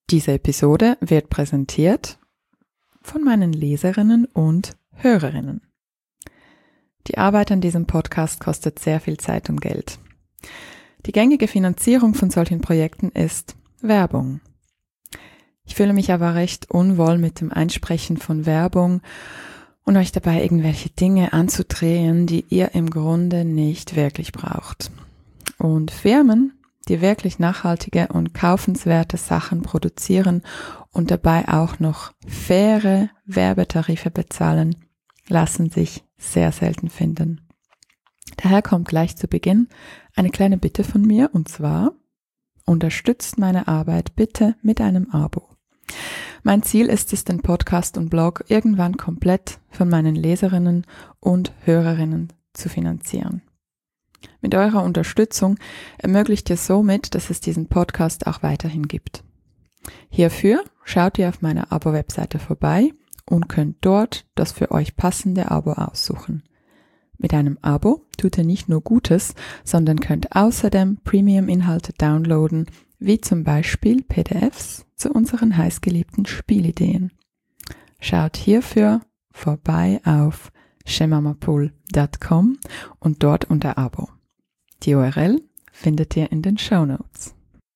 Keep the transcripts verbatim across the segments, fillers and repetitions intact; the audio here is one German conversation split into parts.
Diese Episode wird präsentiert von meinen Leserinnen und Hörerinnen. Die Arbeit an diesem Podcast kostet sehr viel Zeit und Geld. Die gängige Finanzierung von solchen Projekten ist Werbung. Ich fühle mich aber recht unwohl mit dem Einsprechen von Werbung und euch dabei irgendwelche Dinge anzudrehen, die ihr im Grunde nicht wirklich braucht. Und Firmen, die wirklich nachhaltige und kaufenswerte Sachen produzieren und dabei auch noch faire Werbetarife bezahlen, lassen sich sehr selten finden. Daher kommt gleich zu Beginn eine kleine Bitte von mir, und zwar: unterstützt meine Arbeit bitte mit einem Abo. Mein Ziel ist es, den Podcast und Blog irgendwann komplett von meinen Leserinnen und Hörerinnen zu finanzieren. Mit eurer Unterstützung ermöglicht ihr somit, dass es diesen Podcast auch weiterhin gibt. Hierfür schaut ihr auf meiner Abo-Webseite vorbei und könnt dort das für euch passende Abo aussuchen. Mit einem Abo tut ihr nicht nur Gutes, sondern könnt außerdem Premium-Inhalte downloaden, wie zum Beispiel P D Fs zu unseren heißgeliebten Spielideen. Schaut hierfür vorbei auf shemamapool punkt com und dort unter Abo. Die U R L findet ihr in den Shownotes.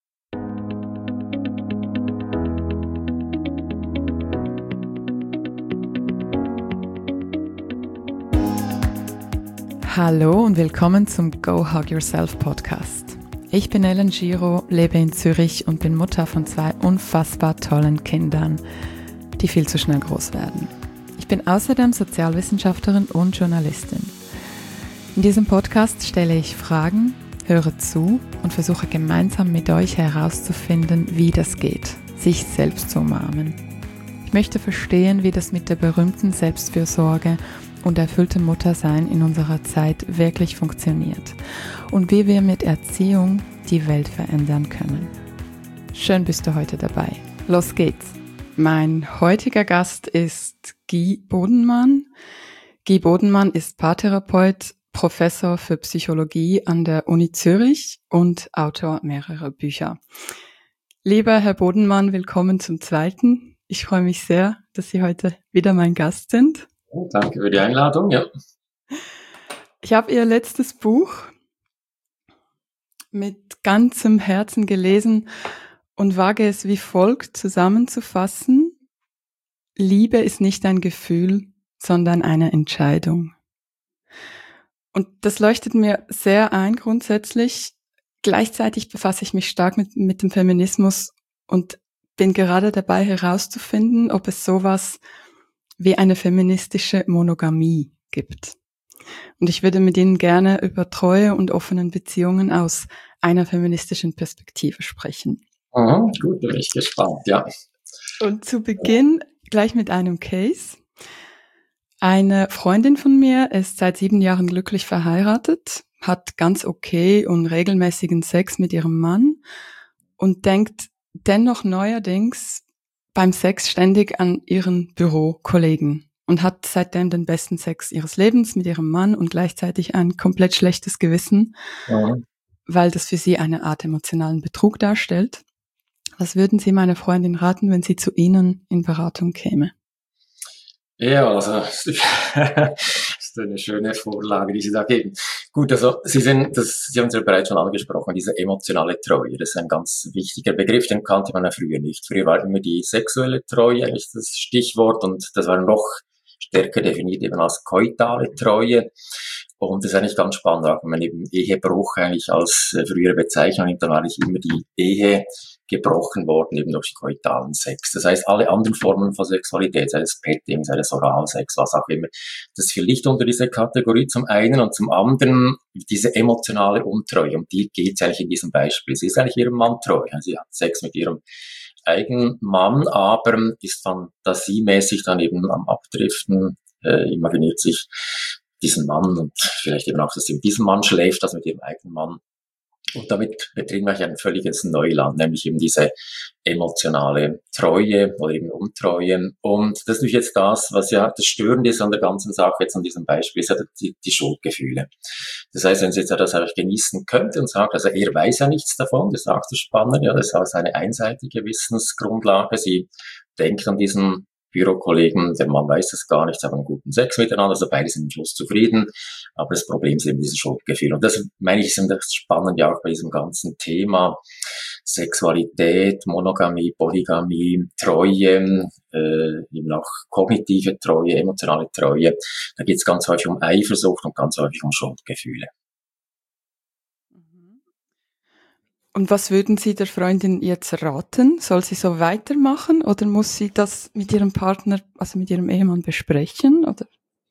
Hallo und willkommen zum Go Hug Yourself Podcast. Ich bin Ellen Giro, lebe in Zürich und bin Mutter von zwei unfassbar tollen Kindern, die viel zu schnell groß werden. Ich bin außerdem Sozialwissenschaftlerin und Journalistin. In diesem Podcast stelle ich Fragen, höre zu und versuche gemeinsam mit euch herauszufinden, wie das geht, sich selbst zu umarmen. Ich möchte verstehen, wie das mit der berühmten Selbstfürsorge und erfülltem Muttersein in unserer Zeit wirklich funktioniert und wie wir mit Erziehung die Welt verändern können. Schön bist du heute dabei. Los geht's! Mein heutiger Gast ist Guy Bodenmann. Guy Bodenmann ist Paartherapeut, Professor für Psychologie an der Uni Zürich und Autor mehrerer Bücher. Lieber Herr Bodenmann, willkommen zum zweiten. Ich freue mich sehr, dass Sie heute wieder mein Gast sind. Danke für die Einladung, ja. Ich habe Ihr letztes Buch mit ganzem Herzen gelesen und wage es wie folgt zusammenzufassen: Liebe ist nicht ein Gefühl, sondern eine Entscheidung. Und das leuchtet mir sehr ein grundsätzlich. Gleichzeitig befasse ich mich stark mit, mit dem Feminismus und bin gerade dabei herauszufinden, ob es sowas wie eine feministische Monogamie gibt. Und ich würde mit Ihnen gerne über Treue und offenen Beziehungen aus einer feministischen Perspektive sprechen. Mhm, gut, bin ich gespannt, ja. Und zu Beginn gleich mit einem Case. Eine Freundin von mir ist seit sieben Jahren glücklich verheiratet, hat ganz okay und regelmäßigen Sex mit ihrem Mann und denkt dennoch neuerdings beim Sex ständig an ihren Bürokollegen und hat seitdem den besten Sex ihres Lebens mit ihrem Mann und gleichzeitig ein komplett schlechtes Gewissen, ja, weil das für sie eine Art emotionalen Betrug darstellt. Was würden Sie meiner Freundin raten, wenn sie zu Ihnen in Beratung käme? Ja, also das ist eine schöne Vorlage, die Sie da geben. Gut, also Sie sind, das, Sie haben es ja bereits schon angesprochen, diese emotionale Treue, das ist ein ganz wichtiger Begriff, den kannte man ja früher nicht. Früher war immer die sexuelle Treue eigentlich das Stichwort und das war noch stärker definiert eben als koitale Treue. Und das ist eigentlich ganz spannend, auch wenn man eben Ehebruch eigentlich als äh, frühere Bezeichnung nimmt, dann war eigentlich immer die Ehe gebrochen worden, eben durch koitalen Sex. Das heißt, alle anderen Formen von Sexualität, sei es Petting, sei es Oralsex, was auch immer, das fiel nicht unter diese Kategorie zum einen und zum anderen diese emotionale Untreue, um die geht es eigentlich in diesem Beispiel. Sie ist eigentlich ihrem Mann treu, sie hat Sex mit ihrem eigenen Mann, aber ist fantasiemäßig dann eben am Abdriften, äh, imaginiert sich diesen Mann und vielleicht eben auch, dass sie mit diesem Mann schläft, also mit ihrem eigenen Mann. Und damit betreten wir ein völliges Neuland, nämlich eben diese emotionale Treue oder eben Untreue. Und das ist natürlich jetzt das, was ja das Störende ist an der ganzen Sache, jetzt an diesem Beispiel, ist ja die, die Schuldgefühle. Das heißt, wenn sie jetzt ja das eigentlich genießen könnte und sagt, also er weiß ja nichts davon, das ist auch das Spannende, ja, das ist also eine einseitige Wissensgrundlage. Sie denkt an diesen Bürokollegen, der Mann weiß es gar nicht, sie haben einen guten Sex miteinander, also beide sind am Schluss zufrieden, aber das Problem ist eben dieses Schuldgefühl. Und das, meine ich, ist das Spannende auch bei diesem ganzen Thema Sexualität, Monogamie, Polygamie, Treue, äh, eben auch kognitive Treue, emotionale Treue. Da geht es ganz häufig um Eifersucht und ganz häufig um Schuldgefühle. Und was würden Sie der Freundin jetzt raten? Soll sie so weitermachen oder muss sie das mit ihrem Partner, also mit ihrem Ehemann besprechen? Oder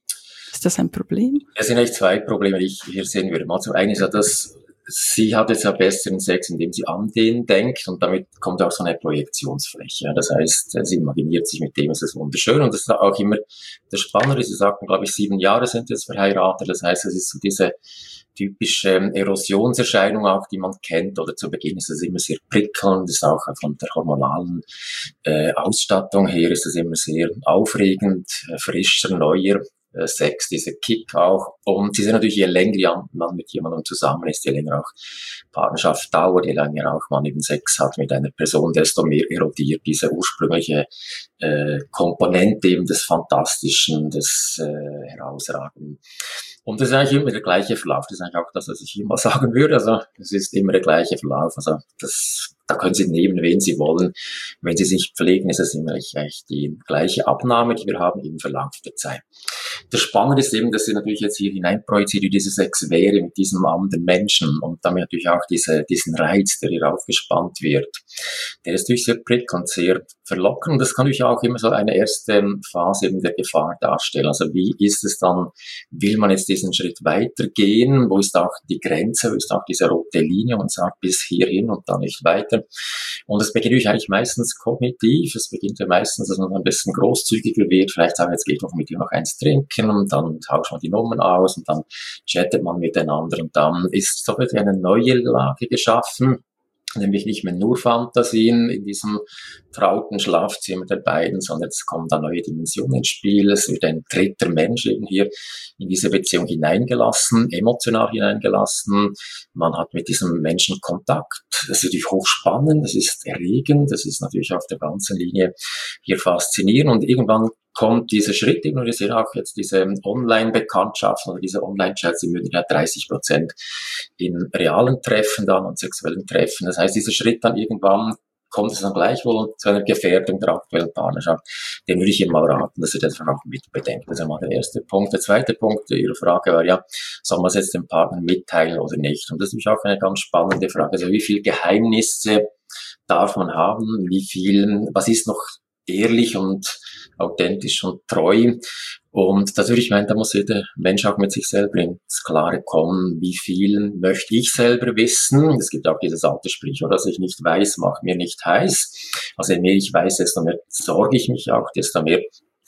ist das ein Problem? Es sind eigentlich zwei Probleme, die ich hier sehen würde. Mal zum einen ist ja das, sie hat jetzt ja besseren Sex, indem sie an den denkt und damit kommt auch so eine Projektionsfläche. Das heißt, sie imaginiert sich mit dem, es ist wunderschön und das ist auch immer das Spannende. Sie sagten, glaube ich, sieben Jahre sind jetzt verheiratet. Das heißt, es ist so diese typische Erosionserscheinung auch, die man kennt, oder zu Beginn ist es immer sehr prickelnd, ist auch von der hormonalen äh, Ausstattung her ist es immer sehr aufregend, äh, frischer, neuer äh, Sex, dieser Kick auch. Und sie sind natürlich, je länger man mit jemandem zusammen ist, je länger auch Partnerschaft dauert, je länger auch man eben Sex hat mit einer Person, desto mehr erodiert diese ursprüngliche äh, Komponente eben des Fantastischen, des äh, Herausragenden. Und das ist eigentlich immer der gleiche Verlauf. Das ist eigentlich auch das, was ich immer sagen würde. Also, es ist immer der gleiche Verlauf. Also, das, da können Sie nehmen, wen Sie wollen. Wenn Sie sich pflegen, ist es immer eigentlich die gleiche Abnahme, die wir haben im Verlauf der Zeit. Das Spannende ist eben, dass Sie natürlich jetzt hier hineinprojiziert, wie diese Sex wäre mit diesem anderen Menschen und damit natürlich auch diese, diesen Reiz, der hier aufgespannt wird. Der ist natürlich sehr prickelnd, sehr verlockend. Und das kann natürlich auch immer so eine erste Phase eben der Gefahr darstellen. Also, wie ist es dann, will man jetzt diesen Schritt weitergehen? Wo ist auch die Grenze? Wo ist auch diese rote Linie? Und sagt bis hierhin und dann nicht weiter. Und es beginnt eigentlich meistens kognitiv. Es beginnt ja meistens, dass man ein bisschen großzügiger wird. Vielleicht sagen, jetzt geht doch mit dir noch eins trinken und dann tauscht man die Nummern aus und dann chattet man miteinander und dann ist so eine neue Lage geschaffen. Nämlich nicht mehr nur Fantasien in diesem trauten Schlafzimmer der beiden, sondern es kommen da neue Dimensionen ins Spiel. Es wird ein dritter Mensch eben hier in diese Beziehung hineingelassen, emotional hineingelassen. Man hat mit diesem Menschen Kontakt. Das ist natürlich hochspannend, das ist erregend, das ist natürlich auf der ganzen Linie hier faszinierend und irgendwann kommt dieser Schritt, und wir sehen auch jetzt diese Online-Bekanntschaften oder diese Online-Chats, die mündet ja dreißig Prozent in realen Treffen dann und sexuellen Treffen. Das heißt, dieser Schritt dann irgendwann kommt es dann gleichwohl zu einer Gefährdung der aktuellen Partnerschaft. Den würde ich Ihnen mal raten, dass Sie das auch mit bedenken. Das ist einmal der erste Punkt. Der zweite Punkt Ihrer Frage war ja, soll man es jetzt dem Partner mitteilen oder nicht? Und das ist auch eine ganz spannende Frage. Also wie viel Geheimnisse darf man haben? Wie viel, was ist noch ehrlich und authentisch und treu? Und das würde ich meinen, da muss jeder Mensch auch mit sich selber ins Klare kommen, wie viel möchte ich selber wissen. Es gibt auch dieses alte Sprichwort, was ich nicht weiß, macht mir nicht heiß. Also je mehr ich weiß, desto mehr sorge ich mich auch, desto mehr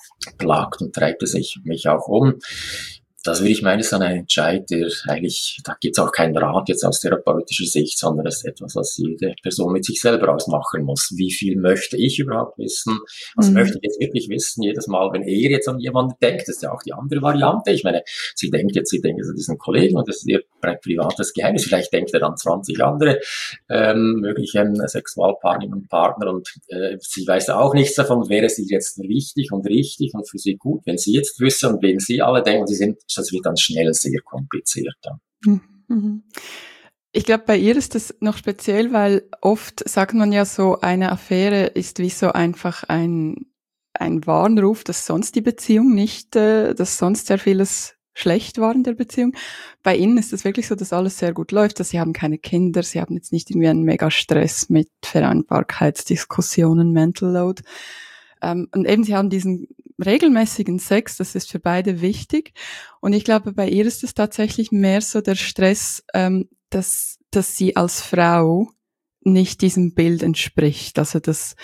plagt und treibt es mich auch um. Das würde ich meinen, ist dann ein Entscheid, der eigentlich, da gibt es auch keinen Rat jetzt aus therapeutischer Sicht, sondern das ist etwas, was jede Person mit sich selber ausmachen muss. Wie viel möchte ich überhaupt wissen? Was mhm. möchte ich jetzt wirklich wissen? Jedes Mal, wenn er jetzt an jemanden denkt, das ist ja auch die andere Variante. Ich meine, sie denkt jetzt, sie denkt jetzt an diesen Kollegen und das ist ihr privates Geheimnis. Vielleicht denkt er an zwanzig andere ähm, mögliche Sexualpartnerinnen und Partner und äh, sie weiß auch nichts davon. Wäre sie jetzt wichtig und richtig und für sie gut, wenn sie jetzt wüsste und wen sie alle denken, sie sind, das wird dann schnell sehr kompliziert. Mhm. Ich glaube, bei ihr ist das noch speziell, weil oft sagt man ja so, eine Affäre ist wie so einfach ein, ein Warnruf, dass sonst die Beziehung nicht, äh, dass sonst sehr vieles schlecht war in der Beziehung. Bei ihnen ist es wirklich so, dass alles sehr gut läuft, dass sie haben keine Kinder, sie haben jetzt nicht irgendwie einen Mega-Stress mit Vereinbarkeitsdiskussionen, Mental Load. Ähm, und eben, sie haben diesen regelmäßigen Sex, das ist für beide wichtig. Und ich glaube, bei ihr ist es tatsächlich mehr so der Stress, ähm, dass, dass sie als Frau nicht diesem Bild entspricht. Also, dass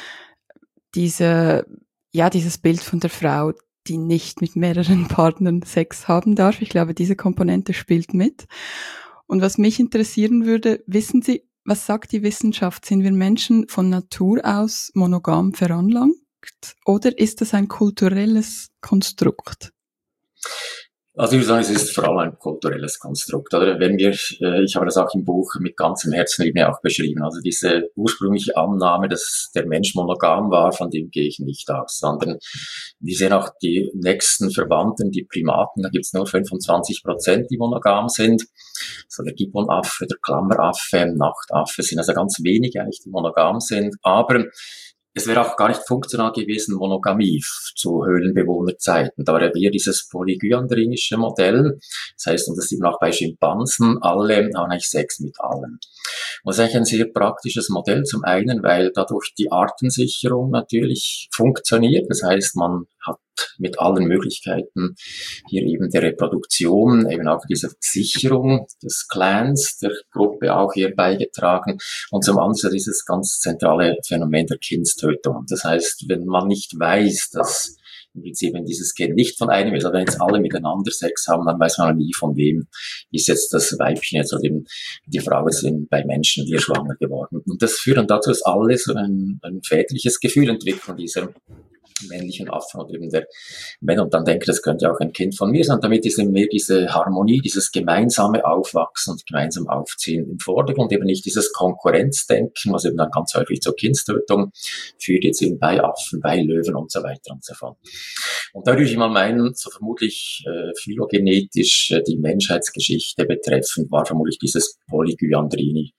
diese, ja, dieses Bild von der Frau, die nicht mit mehreren Partnern Sex haben darf. Ich glaube, diese Komponente spielt mit. Und was mich interessieren würde, wissen Sie, was sagt die Wissenschaft? Sind wir Menschen von Natur aus monogam veranlagt oder ist das ein kulturelles Konstrukt? Also ich würde sagen, es ist vor allem ein kulturelles Konstrukt. Oder wenn wir, äh, ich habe das auch im Buch mit ganzem Herzen eben auch beschrieben, also diese ursprüngliche Annahme, dass der Mensch monogam war, von dem gehe ich nicht aus, sondern wir sehen auch die nächsten Verwandten, die Primaten, da gibt es nur fünfundzwanzig Prozent, die monogam sind. So der Gibbonaffe, der Klammeraffe, Nachtaffe sind also ganz wenige eigentlich, die monogam sind, aber es wäre auch gar nicht funktional gewesen, Monogamie zu Höhlenbewohnerzeiten. Da war ja eher dieses polygyandrinische Modell. Das heißt, und das sieht man auch bei Schimpansen, alle haben eigentlich Sex mit allen. Und das ist eigentlich ein sehr praktisches Modell. Zum einen, weil dadurch die Artensicherung natürlich funktioniert. Das heißt, man hat mit allen Möglichkeiten hier eben der Reproduktion, eben auch diese Sicherung des Clans, der Gruppe auch hier beigetragen. Und zum anderen dieses ganz zentrale Phänomen der Kindstötung. Das heißt, wenn man nicht weiß, dass im Prinzip, wenn dieses Gen nicht von einem ist, aber wenn jetzt alle miteinander Sex haben, dann weiß man nie, von wem ist jetzt das Weibchen jetzt oder eben die Frau sind bei Menschen hier schwanger geworden. Und das führt dann dazu, dass alle so ein, ein väterliches Gefühl entwickeln, dieser männlichen Affen oder eben der Männer und dann denken, das könnte auch ein Kind von mir sein. Damit ist eben mehr diese Harmonie, dieses gemeinsame Aufwachsen und gemeinsam Aufziehen im Vordergrund, eben nicht dieses Konkurrenzdenken, was eben dann ganz häufig zur Kindstötung führt, jetzt eben bei Affen, bei Löwen und so weiter und so fort. Und da würde ich mal meinen, so vermutlich äh, phylogenetisch äh, die Menschheitsgeschichte betreffend, war vermutlich dieses Polygyandrinische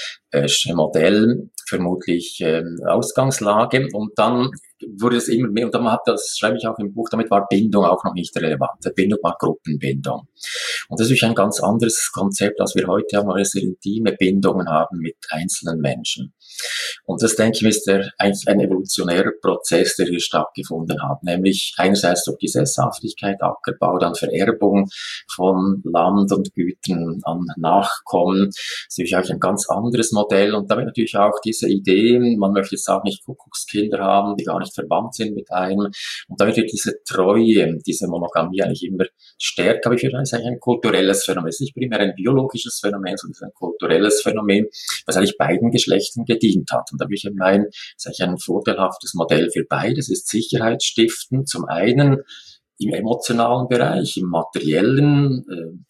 Modell vermutlich äh, Ausgangslage und dann wurde es immer mehr, und dann hat das, schreibe ich auch im Buch, damit war Bindung auch noch nicht relevant. Bindung war Gruppenbindung. Und das ist ein ganz anderes Konzept, als wir heute haben, weil wir sehr intime Bindungen haben mit einzelnen Menschen. Und das, denke ich, ist der, eigentlich ein evolutionärer Prozess, der hier stattgefunden hat, nämlich einerseits durch die Sesshaftigkeit, Ackerbau, dann Vererbung von Land und Gütern an Nachkommen. Das ist natürlich auch ein ganz anderes Modell und damit natürlich auch diese Idee, man möchte jetzt auch nicht Kuckuckskinder haben, die gar nicht verwandt sind mit einem. Und damit wird diese Treue, diese Monogamie eigentlich immer stärker. Aber ich würde sagen, es ist eigentlich ein kulturelles Phänomen. Es ist nicht primär ein biologisches Phänomen, sondern es ist ein kulturelles Phänomen, was eigentlich beiden Geschlechtern gedient hat. Und da würde ich meinen, es ist eigentlich ein vorteilhaftes Modell für beide. Es ist sicherheitsstiftend, zum einen im emotionalen Bereich, im materiellen,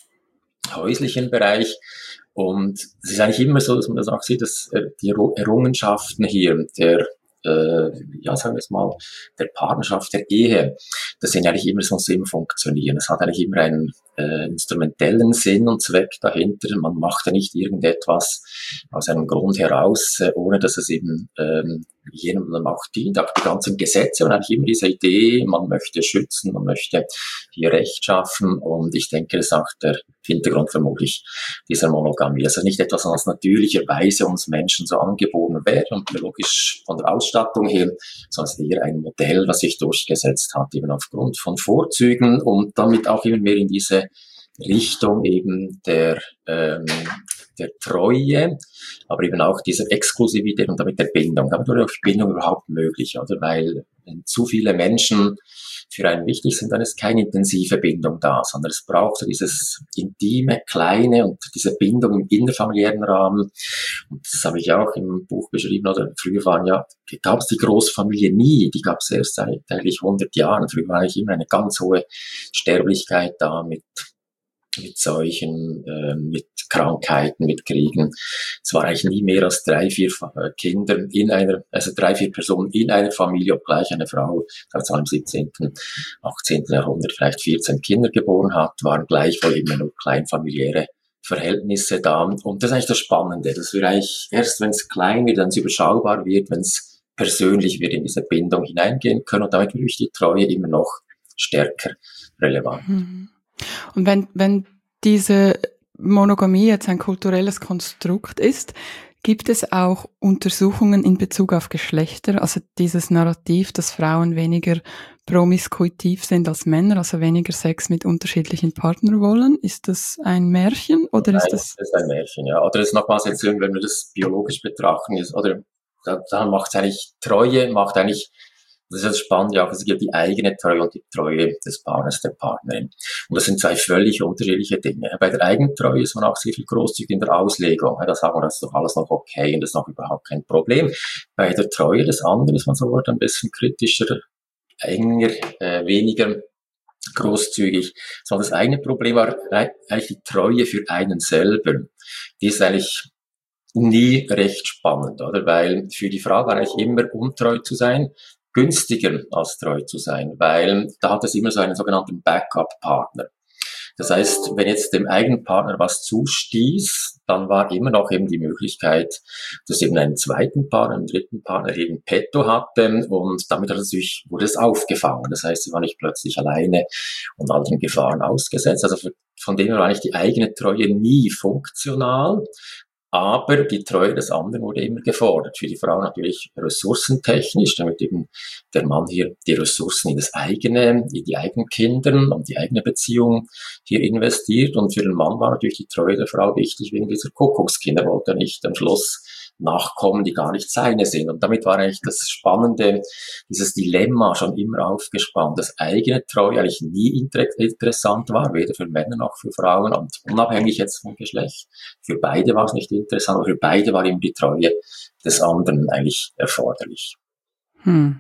äh, häuslichen Bereich. Und es ist eigentlich immer so, dass man das auch sieht, dass äh, die Errungenschaften hier der äh, ja, sagen wir es mal, der Partnerschaft, der Ehe, das sind eigentlich immer so Sinn funktionieren. Es hat eigentlich immer einen äh, instrumentellen Sinn und Zweck dahinter. Man macht ja nicht irgendetwas aus einem Grund heraus, äh, ohne dass es eben ähm, jemandem auch dient. Auch die ganzen Gesetze und eigentlich immer diese Idee, man möchte schützen, man möchte hier Recht schaffen und ich denke, das ist auch der Hintergrund vermutlich dieser Monogamie. Also nicht etwas, was natürlicherweise uns Menschen so angeboten wäre und biologisch von der Ausstattung her, sondern eher ein Modell, was sich durchgesetzt hat, eben aufgrund von Vorzügen und damit auch immer mehr in diese Richtung eben der, ähm, der Treue, aber eben auch dieser Exklusivität und damit der Bindung. Damit wurde auch Bindung überhaupt möglich, oder? Weil wenn zu viele Menschen für einen wichtig sind, dann ist keine intensive Bindung da, sondern es braucht so dieses intime, kleine und diese Bindung im innerfamiliären Rahmen. Und das habe ich auch im Buch beschrieben, oder früher waren ja, gab es die Großfamilie nie, die gab es erst seit eigentlich hundert Jahren. Früher war eigentlich immer eine ganz hohe Sterblichkeit da mit mit Seuchen, äh, mit Krankheiten, mit Kriegen. Es war eigentlich nie mehr als drei, vier äh, Kinder in einer, also drei, vier Personen in einer Familie, obgleich eine Frau, also im siebzehnten, achtzehnten Jahrhundert vielleicht vierzehn Kinder geboren hat, waren gleichwohl immer nur kleinfamiliäre Verhältnisse da. Und das ist eigentlich das Spannende. Das wird eigentlich erst, wenn es klein wird, wenn es überschaubar wird, wenn es persönlich wird, in diese Bindung hineingehen können. Und damit wird die Treue immer noch stärker relevant. Mhm. Und wenn, wenn diese Monogamie jetzt ein kulturelles Konstrukt ist, gibt es auch Untersuchungen in Bezug auf Geschlechter, also dieses Narrativ, dass Frauen weniger promiskuitiv sind als Männer, also weniger Sex mit unterschiedlichen Partnern wollen? Ist das ein Märchen oder Nein, ist das? das ist ein Märchen, ja. Oder das nochmals jetzt, wenn wir das biologisch betrachten, ist, oder da, da macht es eigentlich, Treue macht eigentlich, das ist das Spannende auch, es gibt die eigene Treue und die Treue des Partners, der Partnerin. Und das sind zwei völlig unterschiedliche Dinge. Bei der Eigentreue ist man auch sehr viel großzügig in der Auslegung. Da sagen wir, das ist doch alles noch okay und das ist noch überhaupt kein Problem. Bei der Treue des anderen ist man so ein bisschen kritischer, enger, äh, weniger großzügig. So, das eigene Problem war eigentlich die Treue für einen selber. Die ist eigentlich nie recht spannend, oder? Weil für die Frau war eigentlich immer untreu zu sein günstiger als treu zu sein, weil da hat es immer so einen sogenannten Backup-Partner. Das heißt, wenn jetzt dem eigenen Partner was zustieß, dann war immer noch eben die Möglichkeit, dass eben einen zweiten Partner, einen dritten Partner eben petto hatte und damit hat es natürlich, wurde es aufgefangen. Das heißt, sie war nicht plötzlich alleine und anderen Gefahren ausgesetzt. Also von dem her war eigentlich die eigene Treue nie funktional. Aber die Treue des anderen wurde immer gefordert. Für die Frau natürlich ressourcentechnisch, damit eben der Mann hier die Ressourcen in das eigene, in die eigenen Kinder und die eigene Beziehung hier investiert. Und für den Mann war natürlich die Treue der Frau wichtig wegen dieser Kuckuckskinder. Er wollte nicht am Schluss nachkommen, die gar nicht seine sind. Und damit war eigentlich das Spannende, dieses Dilemma schon immer aufgespannt, dass eigene Treue eigentlich nie interessant war, weder für Männer noch für Frauen und unabhängig jetzt vom Geschlecht. Für beide war es nicht interessant, aber für beide war eben die Treue des anderen eigentlich erforderlich. Hm.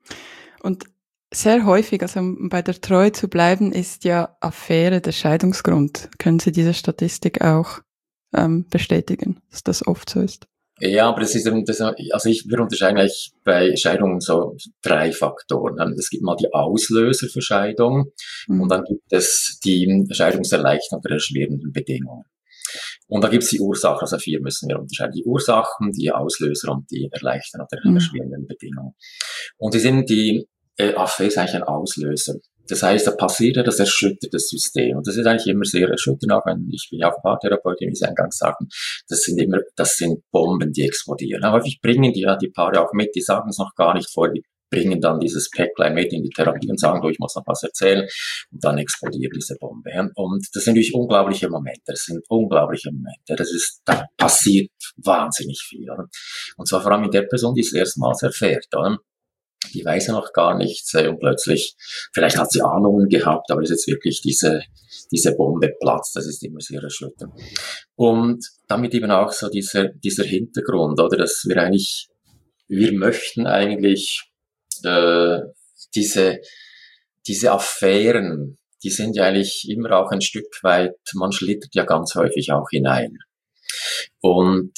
Und sehr häufig, also um bei der Treue zu bleiben, ist ja Affäre der Scheidungsgrund. Können Sie diese Statistik auch ähm, bestätigen, dass das oft so ist? Ja, aber das ist eben, das, also ich, wir unterscheiden eigentlich bei Scheidungen so drei Faktoren. Es gibt mal die Auslöser für Scheidung mhm. und dann gibt es die scheidungserleichternden oder erschwerenden Bedingungen. Und da gibt es die Ursachen, also vier müssen wir unterscheiden. Die Ursachen, die Auslöser und die erleichternden oder mhm. erschwerenden Bedingungen. Und die sind die äh, Affäre ist eigentlich ein Auslöser. Das heißt, da passiert ja, das erschüttert das System. Und das ist eigentlich immer sehr erschütternd, auch wenn ich bin ja auch Paartherapeutin, wie Sie eingangs sagten, das sind immer, das sind Bomben, die explodieren. Aber häufig bringen die ja die Paare auch mit, die sagen es noch gar nicht vor, die bringen dann dieses Päcklein mit in die Therapie und sagen, du, ich muss noch was erzählen. Und dann explodiert diese Bombe. Und das sind natürlich unglaubliche Momente. Das sind unglaubliche Momente. Das ist, da passiert wahnsinnig viel, oder? Und zwar vor allem mit der Person, die es erstmals erfährt, oder? Die weiß ja noch gar nichts und plötzlich, vielleicht hat sie Ahnungen gehabt, aber es ist jetzt wirklich diese, diese Bombe platzt, das ist immer sehr erschütternd. Und damit eben auch so dieser, dieser Hintergrund, oder, dass wir eigentlich, wir möchten eigentlich, äh, diese, diese Affären, die sind ja eigentlich immer auch ein Stück weit, man schlittert ja ganz häufig auch hinein. Und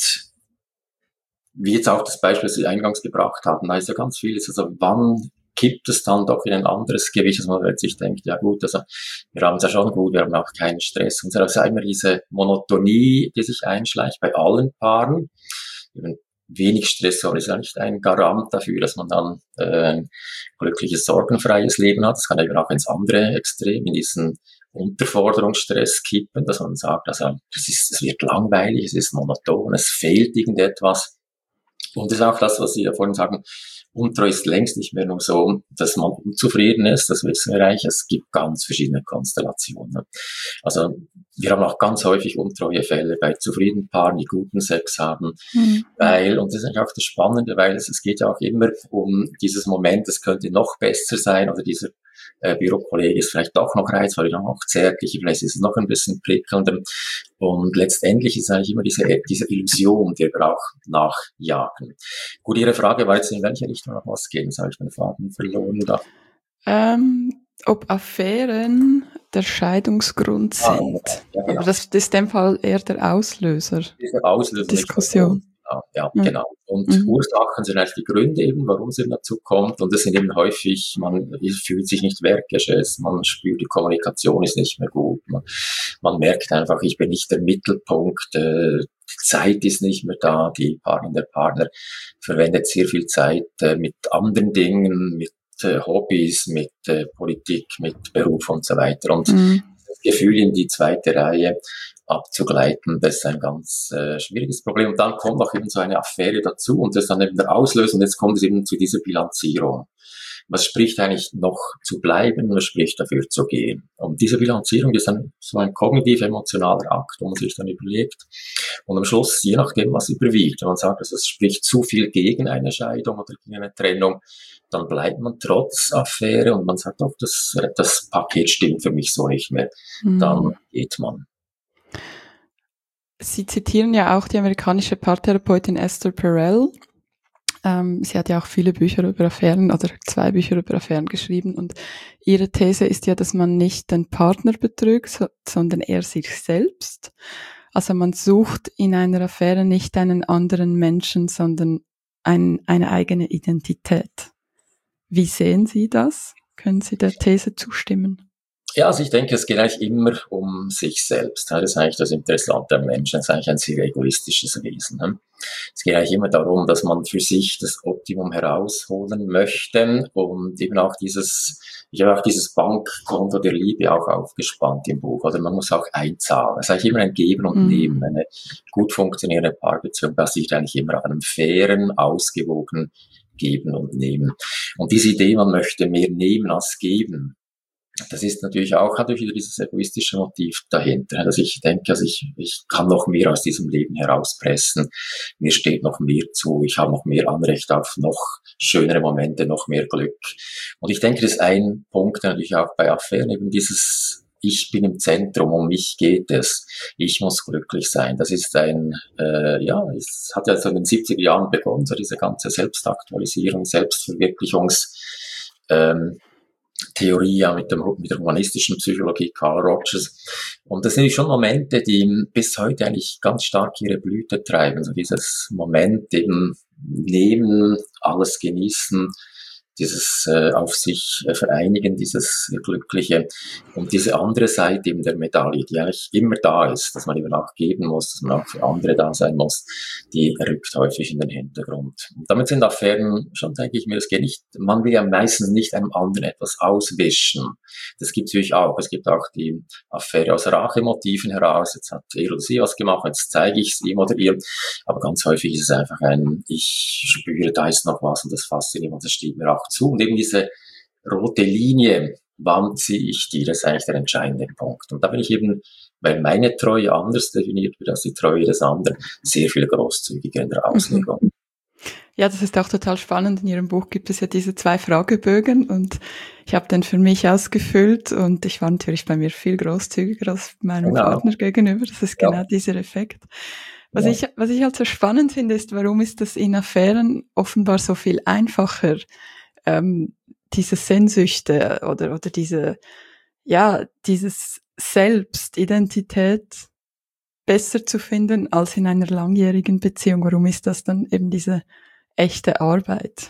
wie jetzt auch das Beispiel, das Sie eingangs gebracht hatten, da ist ja ganz vieles, also wann kippt es dann doch in ein anderes Gewicht, dass man plötzlich denkt, ja gut, also wir haben es ja schon gut, wir haben auch keinen Stress. Und es ist ja immer diese Monotonie, die sich einschleicht bei allen Paaren. Eben wenig Stress ist ja nicht ein Garant dafür, dass man dann äh, ein glückliches, sorgenfreies Leben hat. Das kann eben auch ins andere Extrem, in diesen Unterforderungsstress kippen, dass man sagt, also es ist, es wird langweilig, es ist monoton, es fehlt irgendetwas. Und das ist auch das, was Sie ja vorhin sagen, Untreue ist längst nicht mehr nur so, dass man unzufrieden ist, das wissen wir eigentlich, es gibt ganz verschiedene Konstellationen. Also wir haben auch ganz häufig Untreuefälle bei zufriedenen Paaren, die guten Sex haben, mhm. weil, und das ist eigentlich auch das Spannende, weil es, es geht ja auch immer um dieses Moment, es könnte noch besser sein, oder dieser äh, Bürokollege ist vielleicht doch noch reizvoll, oder noch zärtlicher, vielleicht ist es noch ein bisschen prickelnder. Und letztendlich ist eigentlich immer diese, diese Illusion, die wir auch nachjagen. Gut, Ihre Frage war jetzt, in welche Richtung noch was gehen? Das habe ich den Faden verloren, oder? Ähm, ob Affären der Scheidungsgrund sind. Ah, okay. Ja, genau. Aber das, das ist in dem Fall eher der Auslöser. Diese Auslöser. Diskussion. Ja, ja, ja, genau. Und mhm. Ursachen sind eigentlich die Gründe eben, warum es eben dazu kommt. Und das sind eben häufig, man fühlt sich nicht wertgeschätzt, man spürt, die Kommunikation ist nicht mehr gut. Man, man merkt einfach, ich bin nicht der Mittelpunkt, äh, die Zeit ist nicht mehr da, die Partnerin, der Partner verwendet sehr viel Zeit äh, mit anderen Dingen, mit äh, Hobbys, mit äh, Politik, mit Beruf und so weiter. Und mhm. das Gefühl in die zweite Reihe. abzugleiten. Das ist ein ganz äh, schwieriges Problem. Und dann kommt noch eben so eine Affäre dazu und das ist dann eben der Auslöser und jetzt kommt es eben zu dieser Bilanzierung. Was spricht eigentlich noch zu bleiben, was spricht dafür zu gehen? Und diese Bilanzierung ist dann so ein kognitiv-emotionaler Akt, wo man sich dann überlegt und am Schluss, je nachdem, was überwiegt, wenn man sagt, also es spricht zu viel gegen eine Scheidung oder gegen eine Trennung, dann bleibt man trotz Affäre und man sagt, doch, das, das Paket stimmt für mich so nicht mehr. Mhm. Dann geht man. Sie zitieren ja auch die amerikanische Paartherapeutin Esther Perel. Ähm, sie hat ja auch viele Bücher über Affären oder zwei Bücher über Affären geschrieben und ihre These ist ja, dass man nicht den Partner betrügt, sondern eher sich selbst. Also man sucht in einer Affäre nicht einen anderen Menschen, sondern ein, eine eigene Identität. Wie sehen Sie das? Können Sie der These zustimmen? Ja, also ich denke, es geht eigentlich immer um sich selbst. Das ist eigentlich das Interessante am Menschen. Es ist eigentlich ein sehr egoistisches Wesen. Es geht eigentlich immer darum, dass man für sich das Optimum herausholen möchte und eben auch dieses, ich habe auch dieses Bankkonto der Liebe auch aufgespannt im Buch. Oder man muss auch einzahlen. Es ist eigentlich immer ein Geben und Nehmen. Eine gut funktionierende Paarbeziehung basiert eigentlich immer auf einem fairen, ausgewogenen Geben und Nehmen. Und diese Idee, man möchte mehr nehmen als geben, das ist natürlich auch, hat wieder dieses egoistische Motiv dahinter, dass ich denke, also ich, ich kann noch mehr aus diesem Leben herauspressen, mir steht noch mehr zu, ich habe noch mehr Anrecht auf noch schönere Momente, noch mehr Glück. Und ich denke, das ist ein Punkt, der natürlich auch bei Affären eben dieses Ich bin im Zentrum, um mich geht es, ich muss glücklich sein. Das ist ein, äh, ja, es hat ja so in den siebziger Jahren begonnen, so diese ganze Selbstaktualisierung, Selbstverwirklichungs, ähm, Theorie, ja, mit, dem, mit der humanistischen Psychologie, Carl Rogers. Und das sind schon Momente, die bis heute eigentlich ganz stark ihre Blüte treiben. So dieses Moment eben nehmen, alles genießen, dieses äh, auf sich äh, vereinigen, dieses Glückliche und diese andere Seite eben der Medaille, die eigentlich immer da ist, dass man eben auch geben muss, dass man auch für andere da sein muss, die rückt häufig in den Hintergrund. Und damit sind Affären schon, denke ich mir, es geht nicht, man will ja meistens nicht einem anderen etwas auswischen. Das gibt es natürlich auch. Es gibt auch die Affäre aus Rachemotiven heraus, jetzt hat er oder sie was gemacht, jetzt zeige ich es ihm oder ihr, aber ganz häufig ist es einfach ein, ich spüre, da ist noch was und das fasziniert und das steht mir auch zu. Und eben diese rote Linie, wann ziehe ich die, das ist eigentlich der entscheidende Punkt. Und da bin ich eben, weil meine Treue anders definiert wird als die Treue des anderen, sehr viel großzügiger in der Auslegung. Mhm. Ja, das ist auch total spannend. In Ihrem Buch gibt es ja diese zwei Fragebögen und ich habe den für mich ausgefüllt und ich war natürlich bei mir viel großzügiger als meinem genau. Partner gegenüber. Das ist genau ja. dieser Effekt. Was ja. ich, was ich halt so spannend finde, ist, warum ist das in Affären offenbar so viel einfacher, ähm, diese Sehnsüchte oder, oder diese, ja, dieses Selbstidentität besser zu finden als in einer langjährigen Beziehung. Warum ist das dann eben diese echte Arbeit?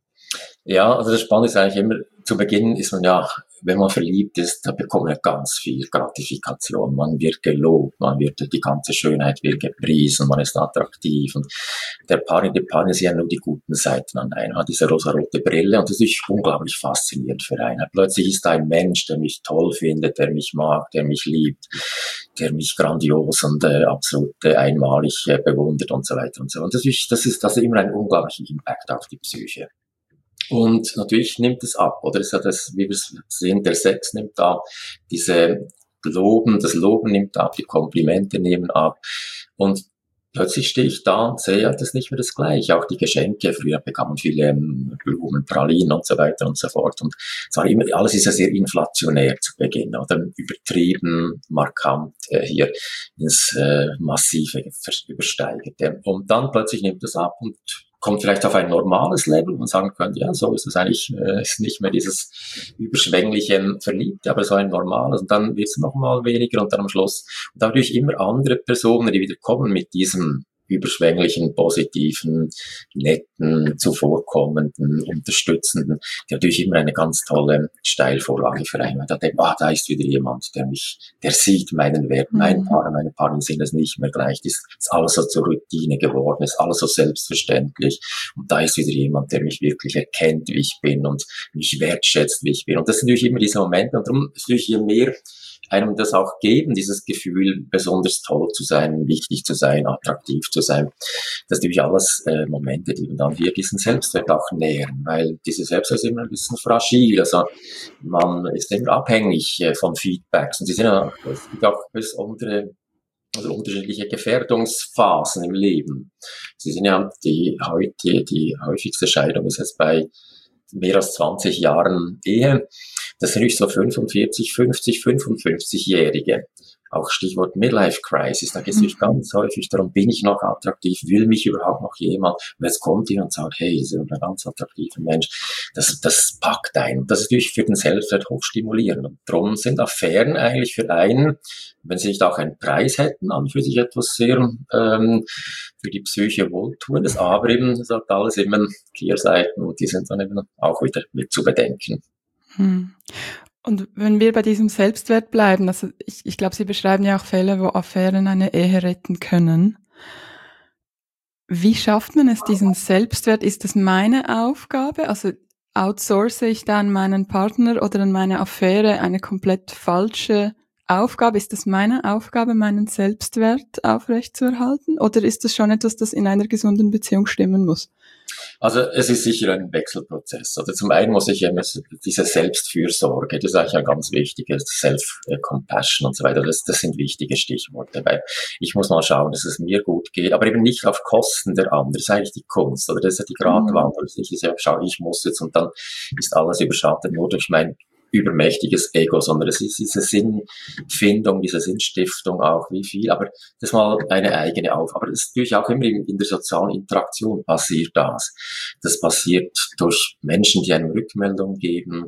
Ja, also das Spannende ist eigentlich immer, zu Beginn ist man ja, wenn man verliebt ist, da bekommt man ganz viel Gratifikation. Man wird gelobt, man wird, die ganze Schönheit wird gepriesen, man ist attraktiv und der Partner, die Partner sehen nur die guten Seiten an einem, hat diese rosarote Brille und das ist unglaublich faszinierend für einen. Plötzlich ist da ein Mensch, der mich toll findet, der mich mag, der mich liebt, der mich grandios und äh, absolut äh, einmalig äh, bewundert und so weiter und so. Und das ist, das ist, das ist immer ein unglaublicher Impact auf die Psyche. Und natürlich nimmt es ab, oder? Es hat das, wie wir es sehen, der Sex nimmt ab, diese Loben, das Loben nimmt ab, die Komplimente nehmen ab. Und plötzlich stehe ich da und sehe, ja, das ist nicht mehr das Gleiche. Auch die Geschenke, früher bekam man viele Blumen, Pralinen und so weiter und so fort. Und es war immer, alles ist ja sehr inflationär zu Beginn, oder? Übertrieben, markant, äh, hier ins äh, Massive übersteigerte. Und dann plötzlich nimmt es ab und kommt vielleicht auf ein normales Level, wo man sagen könnte, ja, so ist es eigentlich, äh, ist nicht mehr dieses überschwängliche Verliebte, aber so ein normales, und dann wird es nochmal weniger und dann am Schluss, und dadurch immer andere Personen, die wieder kommen mit diesem überschwänglichen, positiven, netten, zuvorkommenden, unterstützenden, die natürlich immer eine ganz tolle Steilvorlage für einen. Da denkt, ah, da ist wieder jemand, der mich, der sieht meinen Wert, mhm. mein Partner, meine Partner sind es nicht mehr gleich, ist, ist alles so zur Routine geworden, ist alles so selbstverständlich. Und da ist wieder jemand, der mich wirklich erkennt, wie ich bin und mich wertschätzt, wie ich bin. Und das sind natürlich immer diese Momente, und darum ist natürlich je mehr einem das auch geben, dieses Gefühl, besonders toll zu sein, wichtig zu sein, attraktiv zu sein. Das sind natürlich alles äh, Momente, die dann hier diesen Selbstwert auch nähren, weil diese Selbstwert ist immer ein bisschen fragil, also man ist immer abhängig äh, von Feedbacks und sie sind ja, es gibt auch besondere, also unterschiedliche Gefährdungsphasen im Leben. Sie sind ja die heute, die häufigste Scheidung ist jetzt bei mehr als zwanzig Jahren Ehe. Das sind natürlich so fünfundvierzig, fünfzig, fünfundfünfzig-Jährige. Auch Stichwort Midlife Crisis. Da geht es natürlich ganz häufig darum, bin ich noch attraktiv? Will mich überhaupt noch jemand? Und jetzt kommt jemand und sagt, hey, Sie sind ein ganz attraktiver Mensch. Das, das packt einen. Das ist natürlich für den Selbstwert hochstimulierend. Und darum sind Affären eigentlich für einen, wenn sie nicht auch einen Preis hätten, an für sich etwas sehr ähm, für die Psyche wohltuendes, aber eben, das hat alles immer Kehrseiten und die sind dann eben auch wieder mit zu bedenken. Hm. Und wenn wir bei diesem Selbstwert bleiben, also ich, ich glaube, Sie beschreiben ja auch Fälle, wo Affären eine Ehe retten können. Wie schafft man es, diesen Selbstwert? Ist das meine Aufgabe? Also outsource ich da an meinen Partner oder an meine Affäre eine komplett falsche Aufgabe? Ist das meine Aufgabe, meinen Selbstwert aufrechtzuerhalten? Oder ist das schon etwas, das in einer gesunden Beziehung stimmen muss? Also es ist sicher ein Wechselprozess. Also zum einen muss ich immer diese Selbstfürsorge, das ist eigentlich ein ganz wichtiges Self-Compassion und so weiter, das, das sind wichtige Stichworte, weil ich muss mal schauen, dass es mir gut geht, aber eben nicht auf Kosten der anderen, das ist eigentlich die Kunst, oder das ist ja die Gratwanderung, das ist ja, schau, ich muss jetzt und dann ist alles überschattet nur durch mein übermächtiges Ego, sondern es ist diese Sinnfindung, diese Sinnstiftung auch, wie viel, aber das ist mal eine eigene Auf. Aber das ist natürlich auch immer in, in der sozialen Interaktion passiert das. Das passiert durch Menschen, die einem Rückmeldung geben,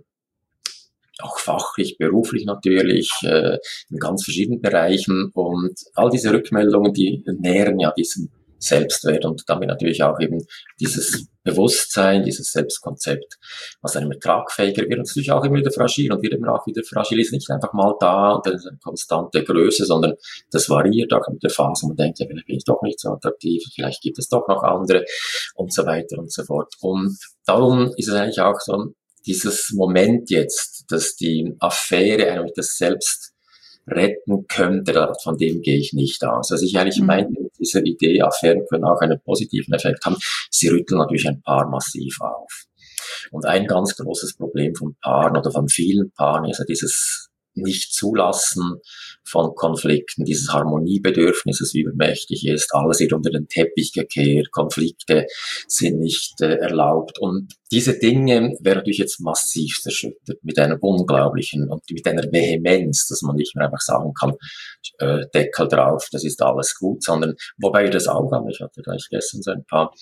auch fachlich, beruflich natürlich, äh, in ganz verschiedenen Bereichen und all diese Rückmeldungen, die nähren ja diesen Selbstwert und damit natürlich auch eben dieses Bewusstsein, dieses Selbstkonzept, was einem tragfähiger wird und natürlich auch immer wieder fragil und wird immer auch wieder fragil, ist nicht einfach mal da und das ist eine konstante Größe, sondern das variiert auch mit der Phase. Man denkt, ja, vielleicht bin ich doch nicht so attraktiv, vielleicht gibt es doch noch andere und so weiter und so fort. Und darum ist es eigentlich auch so dieses Moment jetzt, dass die Affäre eigentlich das Selbst retten könnte, von dem gehe ich nicht aus. Also ich eigentlich mhm. meine, mit dieser Idee, Affären können auch einen positiven Effekt haben. Sie rütteln natürlich ein Paar massiv auf. Und ein ganz großes Problem von Paaren oder von vielen Paaren ist ja dieses Nicht-Zulassen von Konflikten, dieses Harmoniebedürfnis, das übermächtig ist, alles wird unter den Teppich gekehrt, Konflikte sind nicht äh, erlaubt und diese Dinge werden natürlich jetzt massiv erschüttert mit einer unglaublichen und mit einer Vehemenz, dass man nicht mehr einfach sagen kann, äh, Deckel drauf, das ist alles gut, sondern wobei wir das auch haben, ich hatte gleich gestern so ein paar,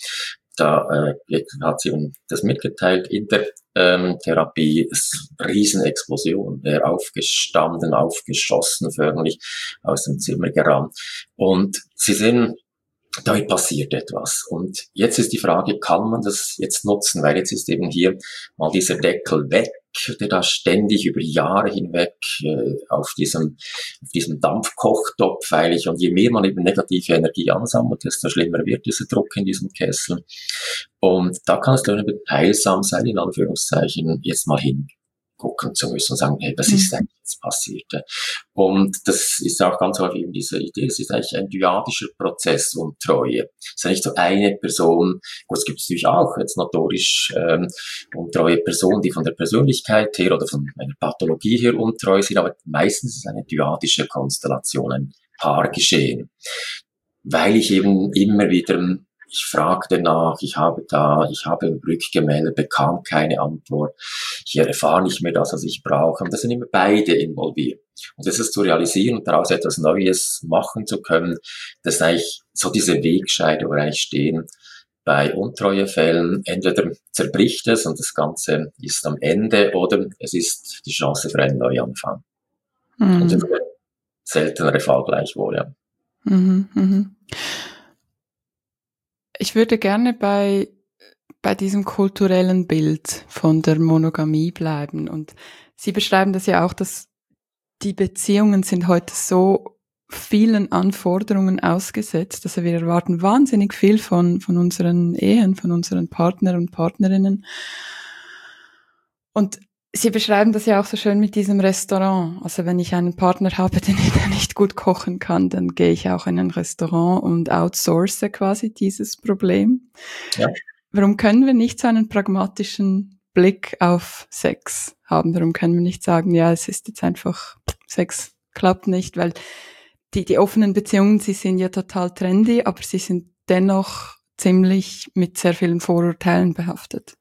da äh, hat sie uns das mitgeteilt in der ähm, Therapie, es Riesenexplosion, er aufgestanden, aufgeschossen, förmlich aus dem Zimmer gerannt. Und sie sehen, damit passiert etwas. Und jetzt ist die Frage, kann man das jetzt nutzen? Weil jetzt ist eben hier mal dieser Deckel weg, der da ständig über Jahre hinweg äh, auf diesem auf diesem Dampfkochtopf eigentlich. Und je mehr man eben negative Energie ansammelt, desto schlimmer wird dieser Druck in diesem Kessel. Und da kann es dann heilsam sein, in Anführungszeichen, jetzt mal hingucken zu müssen und sagen, hey, was ist eigentlich jetzt passiert? Und das ist auch ganz häufig eben diese Idee, es ist eigentlich ein dyadischer Prozess Untreue. Es ist nicht so eine Person, gut, es gibt es natürlich auch jetzt notorisch ähm, untreue Personen, die von der Persönlichkeit her oder von einer Pathologie her untreu sind, aber meistens ist es eine dyadische Konstellation, ein Paargeschehen. Weil ich eben immer wieder ich fragte nach, ich habe da, ich habe rückgemeldet, bekam keine Antwort. Ich erfahre nicht mehr das, was ich brauche. Und das sind immer beide involviert. Und das ist zu realisieren und daraus etwas Neues machen zu können, das ist eigentlich so diese Wegscheide, wo wir eigentlich stehen. Bei Untreuefällen entweder zerbricht es und das Ganze ist am Ende oder es ist die Chance für einen Neuanfang. Mhm. Und das ist der seltenere Fall gleichwohl, ja. Mhm, mhm. Ich würde gerne bei, bei diesem kulturellen Bild von der Monogamie bleiben. Und Sie beschreiben das ja auch, dass die Beziehungen sind heute so vielen Anforderungen ausgesetzt. Also wir erwarten wahnsinnig viel von, von unseren Ehen, von unseren Partnern und Partnerinnen. Und Sie beschreiben das ja auch so schön mit diesem Restaurant. Also wenn ich einen Partner habe, der nicht gut kochen kann, dann gehe ich auch in ein Restaurant und outsource quasi dieses Problem. Ja. Warum können wir nicht so einen pragmatischen Blick auf Sex haben? Warum können wir nicht sagen, ja, es ist jetzt einfach, Sex klappt nicht, weil die, die offenen Beziehungen, sie sind ja total trendy, aber sie sind dennoch ziemlich mit sehr vielen Vorurteilen behaftet.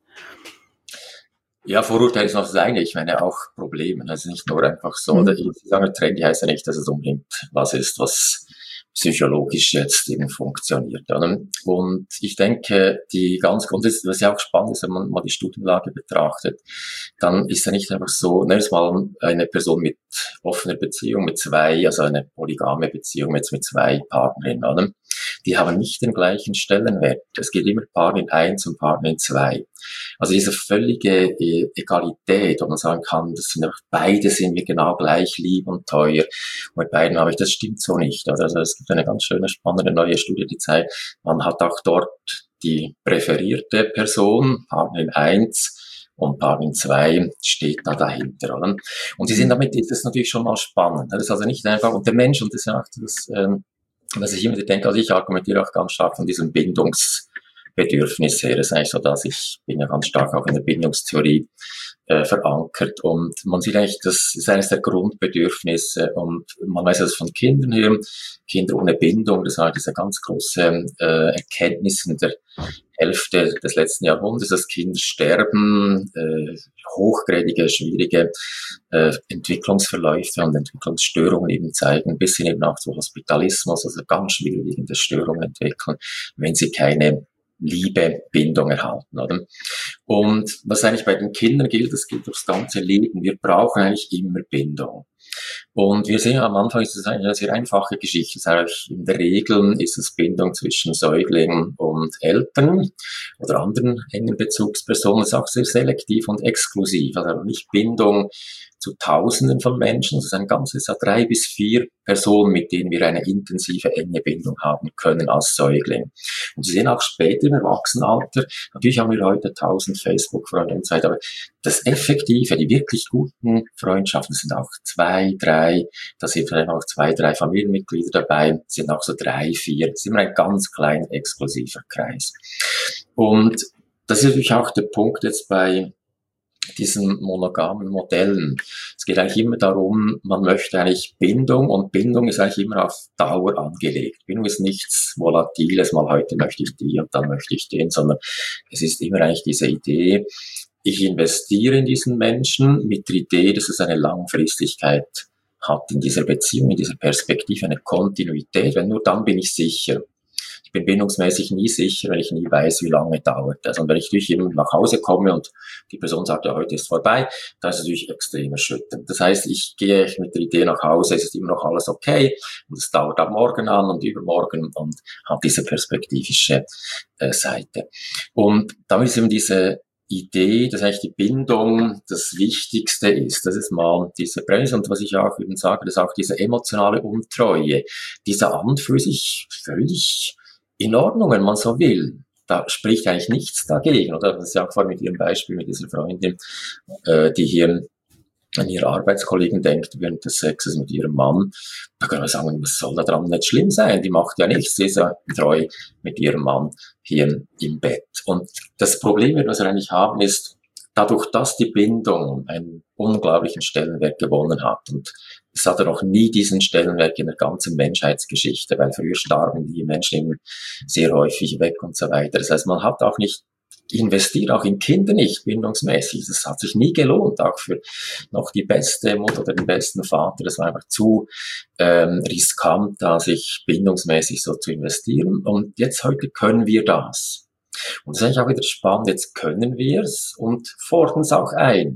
Ja, Vorurteil ist noch das eine. Ich meine auch Probleme. Also nicht nur einfach so, Mhm. oder ich sage, Trendy heißt ja nicht, dass es unbedingt was ist, was psychologisch jetzt eben funktioniert. Oder? Und ich denke, die ganz Grund ist, was ja auch spannend ist, wenn man mal die Studienlage betrachtet, dann ist ja nicht einfach so, nehmen wir mal eine Person mit offener Beziehung, mit zwei, also eine polygame Beziehung jetzt mit zwei Partnerinnen, oder? Die haben nicht den gleichen Stellenwert. Es geht immer Partnerin eins und Partnerin zwei. Also diese völlige Egalität, wo man sagen kann, das sind einfach, beide sind mir genau gleich lieb und teuer. Und mit beiden habe ich, das stimmt so nicht. Also es gibt eine ganz schöne, spannende neue Studie, die zeigt, man hat auch dort die präferierte Person, Partnerin eins, und Partnerin zwei steht da dahinter, oder? Und sie sind damit, ist das natürlich schon mal spannend. Das ist also nicht einfach, und der Mensch, und das ist ja auch das, ähm, was ich immer denke, also ich argumentiere auch ganz stark von diesem Bindungsbedürfnis her. Das ist eigentlich so, dass ich bin ja ganz stark auch in der Bindungstheorie äh, verankert, und man sieht eigentlich, das ist eines der Grundbedürfnisse, und man weiß das von Kindern her, Kinder ohne Bindung, das war diese ganz große äh, Erkenntnis in der Hälfte des letzten Jahrhunderts, dass Kinder sterben, äh, hochgradige, schwierige äh, Entwicklungsverläufe und Entwicklungsstörungen eben zeigen, bis hin eben auch zu Hospitalismus, also ganz schwierige Störungen entwickeln, wenn sie keine Liebe, Bindung erhalten, oder? Und was eigentlich bei den Kindern gilt, das gilt aufs ganze Leben. Wir brauchen eigentlich immer Bindung. Und wir sehen am Anfang, ist es eigentlich eine sehr einfache Geschichte. Das heißt, in der Regel ist es Bindung zwischen Säuglingen und Eltern oder anderen engen Bezugspersonen. Das ist auch sehr selektiv und exklusiv. Also nicht Bindung zu Tausenden von Menschen. Das ist ein ganzes, es drei bis vier Personen, mit denen wir eine intensive, enge Bindung haben können als Säugling. Und Sie sehen auch später im Erwachsenenalter, natürlich haben wir heute tausend Facebook-Freunde und so weiter, aber das Effektive, die wirklich guten Freundschaften sind auch zwei, drei, da sind vielleicht auch zwei, drei Familienmitglieder dabei, sind auch so drei, vier, das ist immer ein ganz klein exklusiver Kreis. Und das ist natürlich auch der Punkt jetzt bei diesen monogamen Modellen. Es geht eigentlich immer darum, man möchte eigentlich Bindung, und Bindung ist eigentlich immer auf Dauer angelegt. Bindung ist nichts Volatiles, mal heute möchte ich die und dann möchte ich den, sondern es ist immer eigentlich diese Idee, ich investiere in diesen Menschen mit der Idee, dass es eine Langfristigkeit hat in dieser Beziehung, in dieser Perspektive, eine Kontinuität, weil nur dann bin ich sicher. Ich bin bindungsmäßig nie sicher, wenn ich nie weiß, wie lange dauert das. Und wenn ich durch jemanden nach Hause komme und die Person sagt, ja, heute ist vorbei, dann ist es natürlich extrem erschütternd. Das heißt, ich gehe mit der Idee nach Hause, es ist immer noch alles okay, und es dauert ab morgen an und übermorgen, und hat diese perspektivische äh, Seite. Und da ist eben diese Idee, dass eigentlich die Bindung das Wichtigste ist. Das ist mal diese Prämisse, und was ich auch eben sage, das ist auch diese emotionale Untreue, dieser an für sich völlig in Ordnung, wenn man so will. Da spricht eigentlich nichts dagegen, oder? Das ist ja auch vorhin mit Ihrem Beispiel, mit dieser Freundin, äh, die hier an ihre Arbeitskollegen denkt während des Sexes mit ihrem Mann. Da können wir sagen, was soll da dran nicht schlimm sein? Die macht ja nichts, sie ist ja treu mit ihrem Mann hier im Bett. Und das Problem, was wir eigentlich haben, ist, dadurch, dass die Bindung einen unglaublichen Stellenwert gewonnen hat, und es hatte noch nie diesen Stellenwert in der ganzen Menschheitsgeschichte, weil früher starben die Menschen eben sehr häufig weg und so weiter. Das heißt, man hat auch nicht investiert, auch in Kinder nicht, bindungsmäßig. Das hat sich nie gelohnt, auch für noch die beste Mutter oder den besten Vater. Das war einfach zu ähm, riskant, da sich bindungsmäßig so zu investieren. Und jetzt heute können wir das. Und das ist eigentlich auch wieder spannend. Jetzt können wir es und fordern es auch ein.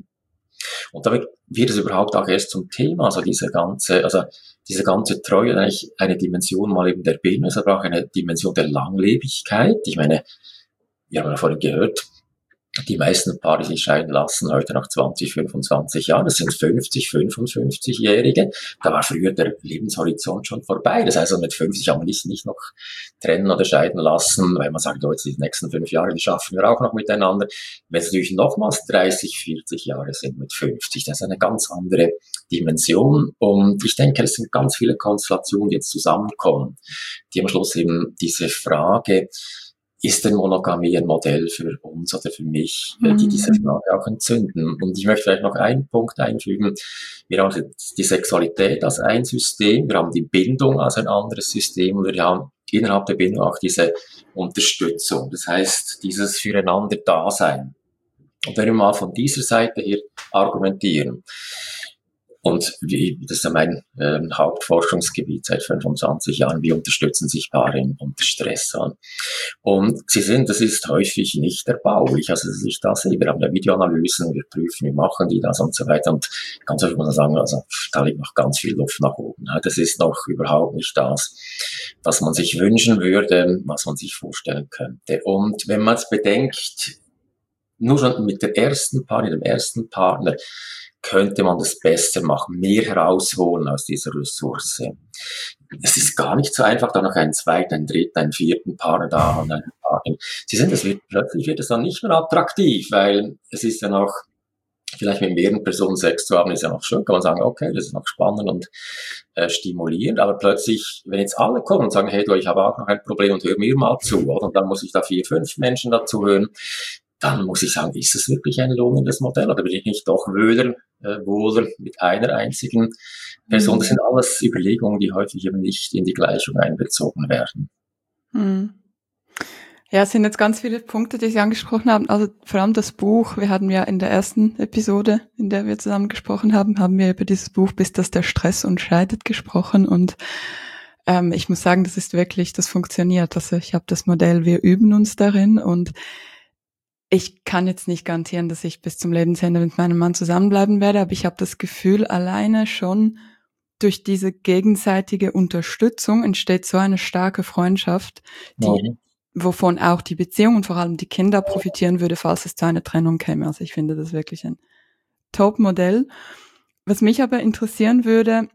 Und damit wird es überhaupt auch erst zum Thema, also diese ganze, also diese ganze Treue, eigentlich eine Dimension mal eben der Bindung, ist aber auch eine Dimension der Langlebigkeit. Ich meine, wir haben ja vorhin gehört, Die meisten Paare, die sich scheiden lassen, heute nach zwanzig, fünfundzwanzig Jahren, das sind fünfzig, fünfundfünfzig-Jährige. Da war früher der Lebenshorizont schon vorbei. Das heißt, also mit fünfzig haben wir nicht, nicht noch trennen oder scheiden lassen, weil man sagt, oh, jetzt die nächsten fünf Jahre, die schaffen wir auch noch miteinander. Wenn es natürlich nochmals dreißig, vierzig Jahre sind mit fünfzig, das ist eine ganz andere Dimension. Und ich denke, es sind ganz viele Konstellationen, die jetzt zusammenkommen, die am Schluss eben diese Frage, ist denn Monogamie ein Modell für uns oder für mich, mhm. die diese Frage auch entzünden? Und ich möchte vielleicht noch einen Punkt einfügen. Wir haben die Sexualität als ein System, wir haben die Bindung als ein anderes System und wir haben innerhalb der Bindung auch diese Unterstützung. Das heißt, dieses Füreinander-Dasein. Und wenn wir mal von dieser Seite hier argumentieren, und wie, das ist ja mein äh, Hauptforschungsgebiet seit fünfundzwanzig Jahren, wie unterstützen sich Paare unter Stress an. Und sie sind, das ist häufig nicht erbaulich, also dass ich das sehe, wir haben ja Videoanalysen, wir prüfen, wie machen die das und so weiter und ganz häufig muss man sagen, also da liegt noch ganz viel Luft nach oben. Das ist noch überhaupt nicht das, was man sich wünschen würde, was man sich vorstellen könnte. Und wenn man es bedenkt, nur schon mit der ersten Paar, mit dem ersten Partner, könnte man das besser machen, mehr herausholen aus dieser Ressource. Es ist gar nicht so einfach, da noch einen zweiten, einen dritten, einen vierten Partner da und einen Partner. Sie sind, das wird, plötzlich wird es dann nicht mehr attraktiv, weil es ist ja noch, vielleicht mit mehreren Personen Sex zu haben, ist ja noch schön, kann man sagen, okay, das ist noch spannend und äh, stimulierend, aber plötzlich, wenn jetzt alle kommen und sagen, hey du, ich habe auch noch ein Problem und hör mir mal zu, oder? Und dann muss ich da vier, fünf Menschen dazu hören, dann muss ich sagen, ist es wirklich ein lohnendes Modell oder bin ich nicht doch wohler, äh, wohler mit einer einzigen Person? Das sind alles Überlegungen, die häufig eben nicht in die Gleichung einbezogen werden. Mhm. Ja, es sind jetzt ganz viele Punkte, die Sie angesprochen haben. Also vor allem das Buch. Wir hatten ja in der ersten Episode, in der wir zusammen gesprochen haben, haben wir über dieses Buch Bis das der Stress uns scheidet gesprochen. Und ähm, ich muss sagen, das ist wirklich, das funktioniert. Also ich habe das Modell, wir üben uns darin und ich kann jetzt nicht garantieren, dass ich bis zum Lebensende mit meinem Mann zusammenbleiben werde, aber ich habe das Gefühl, alleine schon durch diese gegenseitige Unterstützung entsteht so eine starke Freundschaft, die, mhm. wovon auch die Beziehung und vor allem die Kinder profitieren würde, falls es zu einer Trennung käme. Also ich finde das wirklich ein Top-Modell. Was mich aber interessieren würde,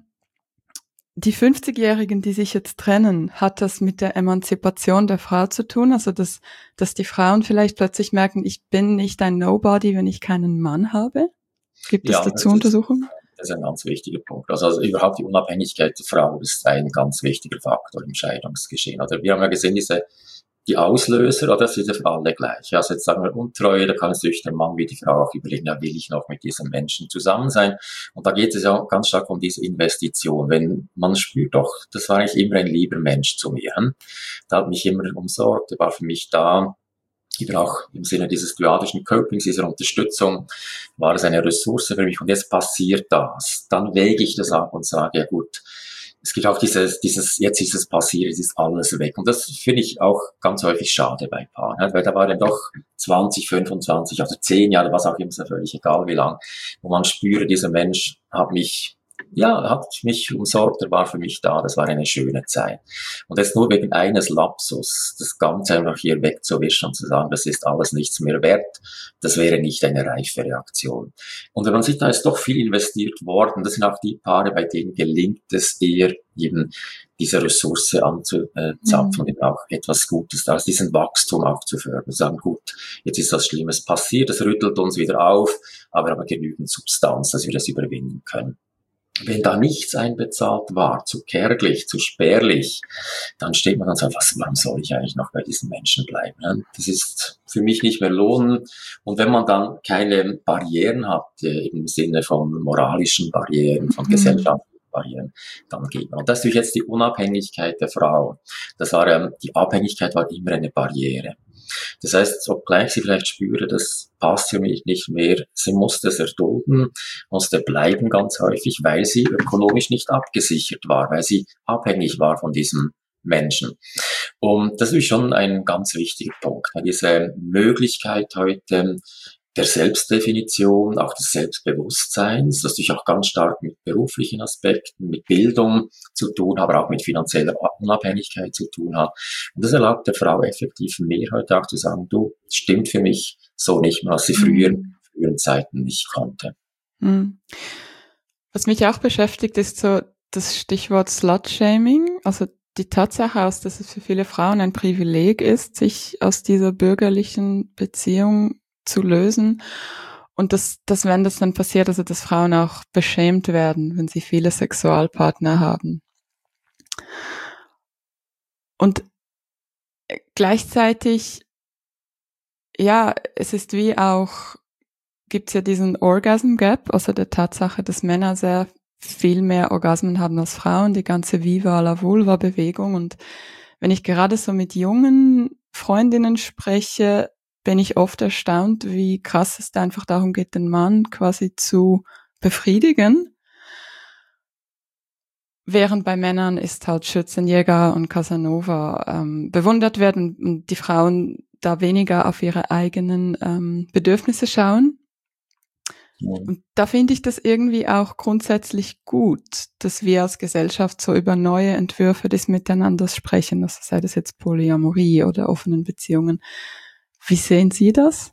die fünfzigjährigen, die sich jetzt trennen, hat das mit der Emanzipation der Frau zu tun? Also, dass, dass die Frauen vielleicht plötzlich merken, ich bin nicht ein Nobody, wenn ich keinen Mann habe? Gibt es ja, dazu das Untersuchungen? Ist, das ist ein ganz wichtiger Punkt. Also, also überhaupt die Unabhängigkeit der Frau ist ein ganz wichtiger Faktor im Scheidungsgeschehen. Oder wir haben ja gesehen, diese die Auslöser, oder das sind ja alle gleich. Also jetzt sagen wir Untreue, da kann es durch den Mann wie die Frau auch überlegen, ja, will ich noch mit diesem Menschen zusammen sein? Und da geht es ja ganz stark um diese Investition. Wenn man spürt doch, das war eigentlich immer ein lieber Mensch zu mir. Hm? Der hat mich immer umsorgt, der war für mich da. Über auch im Sinne dieses dyadischen Copings, dieser Unterstützung, war es eine Ressource für mich. Und jetzt passiert das. Dann wäge ich das ab und sage, ja gut, es gibt auch dieses, dieses, jetzt ist es passiert, es ist alles weg. Und das finde ich auch ganz häufig schade bei Paaren, weil da war dann doch zwanzig, fünfundzwanzig, also zehn Jahre, was auch immer, ist ja völlig egal wie lang, wo man spüre, dieser Mensch hat mich, ja, hat mich umsorgt, er war für mich da, das war eine schöne Zeit. Und jetzt nur wegen eines Lapsus, das Ganze einfach hier wegzuwischen und zu sagen, das ist alles nichts mehr wert, das wäre nicht eine reife Reaktion. Und wenn man sieht, da ist doch viel investiert worden, das sind auch die Paare, bei denen gelingt es eher, eben diese Ressource anzuzapfen mhm. und eben auch etwas Gutes daraus, diesen Wachstum auch zu fördern. Sagen, gut, jetzt ist was Schlimmes passiert, das rüttelt uns wieder auf, aber wir haben genügend Substanz, dass wir das überwinden können. Wenn da nichts einbezahlt war, zu kärglich, zu spärlich, dann steht man dann so, was, warum soll ich eigentlich noch bei diesen Menschen bleiben? Das ist für mich nicht mehr lohnen. Und wenn man dann keine Barrieren hat, im Sinne von moralischen Barrieren, von mhm. gesellschaftlichen Barrieren, dann geht man. Und das ist natürlich jetzt die Unabhängigkeit der Frau. Das war, ähm, die Abhängigkeit war immer eine Barriere. Das heißt, obgleich sie vielleicht spüre, das passt für mich nicht mehr, sie musste es erdulden, musste bleiben ganz häufig, weil sie ökonomisch nicht abgesichert war, weil sie abhängig war von diesem Menschen. Und das ist schon ein ganz wichtiger Punkt, diese Möglichkeit heute der Selbstdefinition, auch des Selbstbewusstseins, das natürlich auch ganz stark mit beruflichen Aspekten, mit Bildung zu tun, aber auch mit finanzieller Unabhängigkeit zu tun hat. Und das erlaubt der Frau effektiv mehr heute auch zu sagen, du, stimmt für mich so nicht mehr, was sie früher, in früheren Zeiten nicht konnte. Was mich auch beschäftigt, ist so das Stichwort Slut-Shaming, also die Tatsache aus, dass es für viele Frauen ein Privileg ist, sich aus dieser bürgerlichen Beziehung zu lösen und dass, dass wenn das dann passiert, also dass Frauen auch beschämt werden, wenn sie viele Sexualpartner haben. Und gleichzeitig, ja, es ist wie auch, gibt's ja diesen Orgasm Gap, also der Tatsache, dass Männer sehr viel mehr Orgasmen haben als Frauen, die ganze Viva la Vulva Bewegung. Und wenn ich gerade so mit jungen Freundinnen spreche, bin ich oft erstaunt, wie krass es da einfach darum geht, den Mann quasi zu befriedigen. Während bei Männern ist halt Schützenjäger und Casanova ähm, bewundert werden und die Frauen da weniger auf ihre eigenen ähm, Bedürfnisse schauen. Und da finde ich das irgendwie auch grundsätzlich gut, dass wir als Gesellschaft so über neue Entwürfe des Miteinanders sprechen, also sei das jetzt Polyamorie oder offenen Beziehungen. Wie sehen Sie das?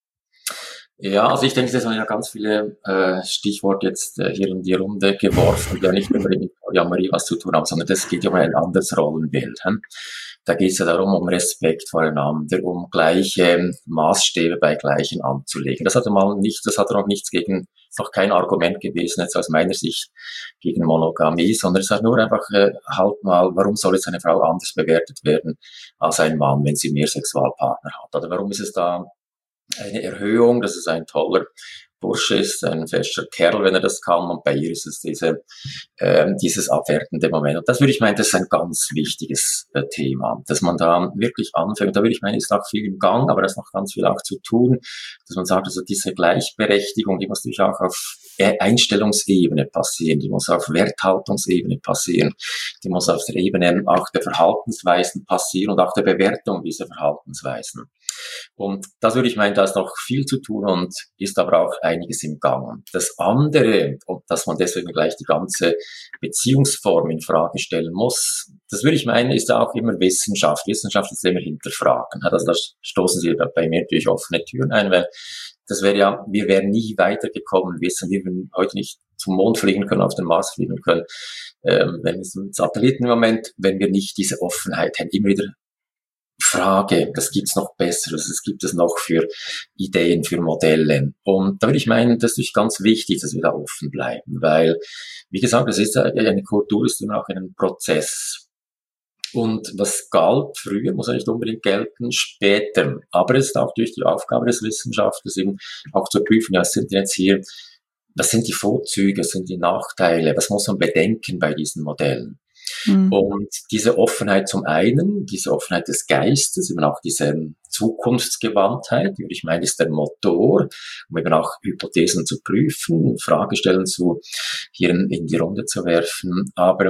Ja, also ich denke, das haben ja ganz viele äh, Stichworte jetzt äh, hier in die Runde geworfen, die ja nicht unbedingt mit Polyamorie was zu tun haben, sondern das geht ja um ein anderes Rollenbild. Hm? Da geht es ja darum, um Respekt voreinander, um gleiche Maßstäbe bei Gleichen anzulegen. Das hat mal nicht, das hat noch nichts gegen, noch kein Argument gewesen, jetzt aus meiner Sicht gegen Monogamie, sondern es hat nur einfach äh, halt mal, warum soll jetzt eine Frau anders bewertet werden als ein Mann, wenn sie mehr Sexualpartner hat? Oder warum ist es da eine Erhöhung, dass es ein toller Bursche ist, ein fester Kerl, wenn er das kann, und bei ihr ist es diese, äh, dieses abwertende Moment. Und das würde ich meinen, das ist ein ganz wichtiges äh, Thema, dass man da wirklich anfängt. Da würde ich meinen, ist auch viel im Gang, aber da ist noch ganz viel auch zu tun, dass man sagt, also diese Gleichberechtigung, die muss natürlich auch auf Einstellungsebene passieren, die muss auf Werthaltungsebene passieren, die muss auf der Ebene auch der Verhaltensweisen passieren und auch der Bewertung dieser Verhaltensweisen. Und das würde ich meinen, da ist noch viel zu tun und ist aber auch einiges im Gang. Das andere, und dass man deswegen gleich die ganze Beziehungsform in Frage stellen muss, das würde ich meinen, ist auch immer Wissenschaft. Wissenschaft ist immer hinterfragen. Also da stoßen Sie bei mir natürlich offene Türen ein, weil das wäre ja, wir wären nie weitergekommen, wissen wir, würden heute nicht zum Mond fliegen können, auf den Mars fliegen können, ähm, wenn es mit Satelliten im Moment, wenn wir nicht diese Offenheit hätten, immer wieder Frage, das gibt's noch Besseres, das gibt es noch für Ideen, für Modelle. Und da würde ich meinen, das ist ganz wichtig, dass wir da offen bleiben, weil, wie gesagt, das ist eine Kultur, ist immer auch ein Prozess. Und was galt früher, muss ja nicht unbedingt gelten, später. Aber es ist auch durch die Aufgabe des Wissenschaftlers eben auch zu prüfen, ja, was sind denn jetzt hier, was sind die Vorzüge, was sind die Nachteile, was muss man bedenken bei diesen Modellen? Mhm. Und diese Offenheit zum einen, diese Offenheit des Geistes, eben auch diese Zukunftsgewandtheit, würde ich meinen, ist der Motor, um eben auch Hypothesen zu prüfen, Fragestellen zu, hier in, in die Runde zu werfen. Aber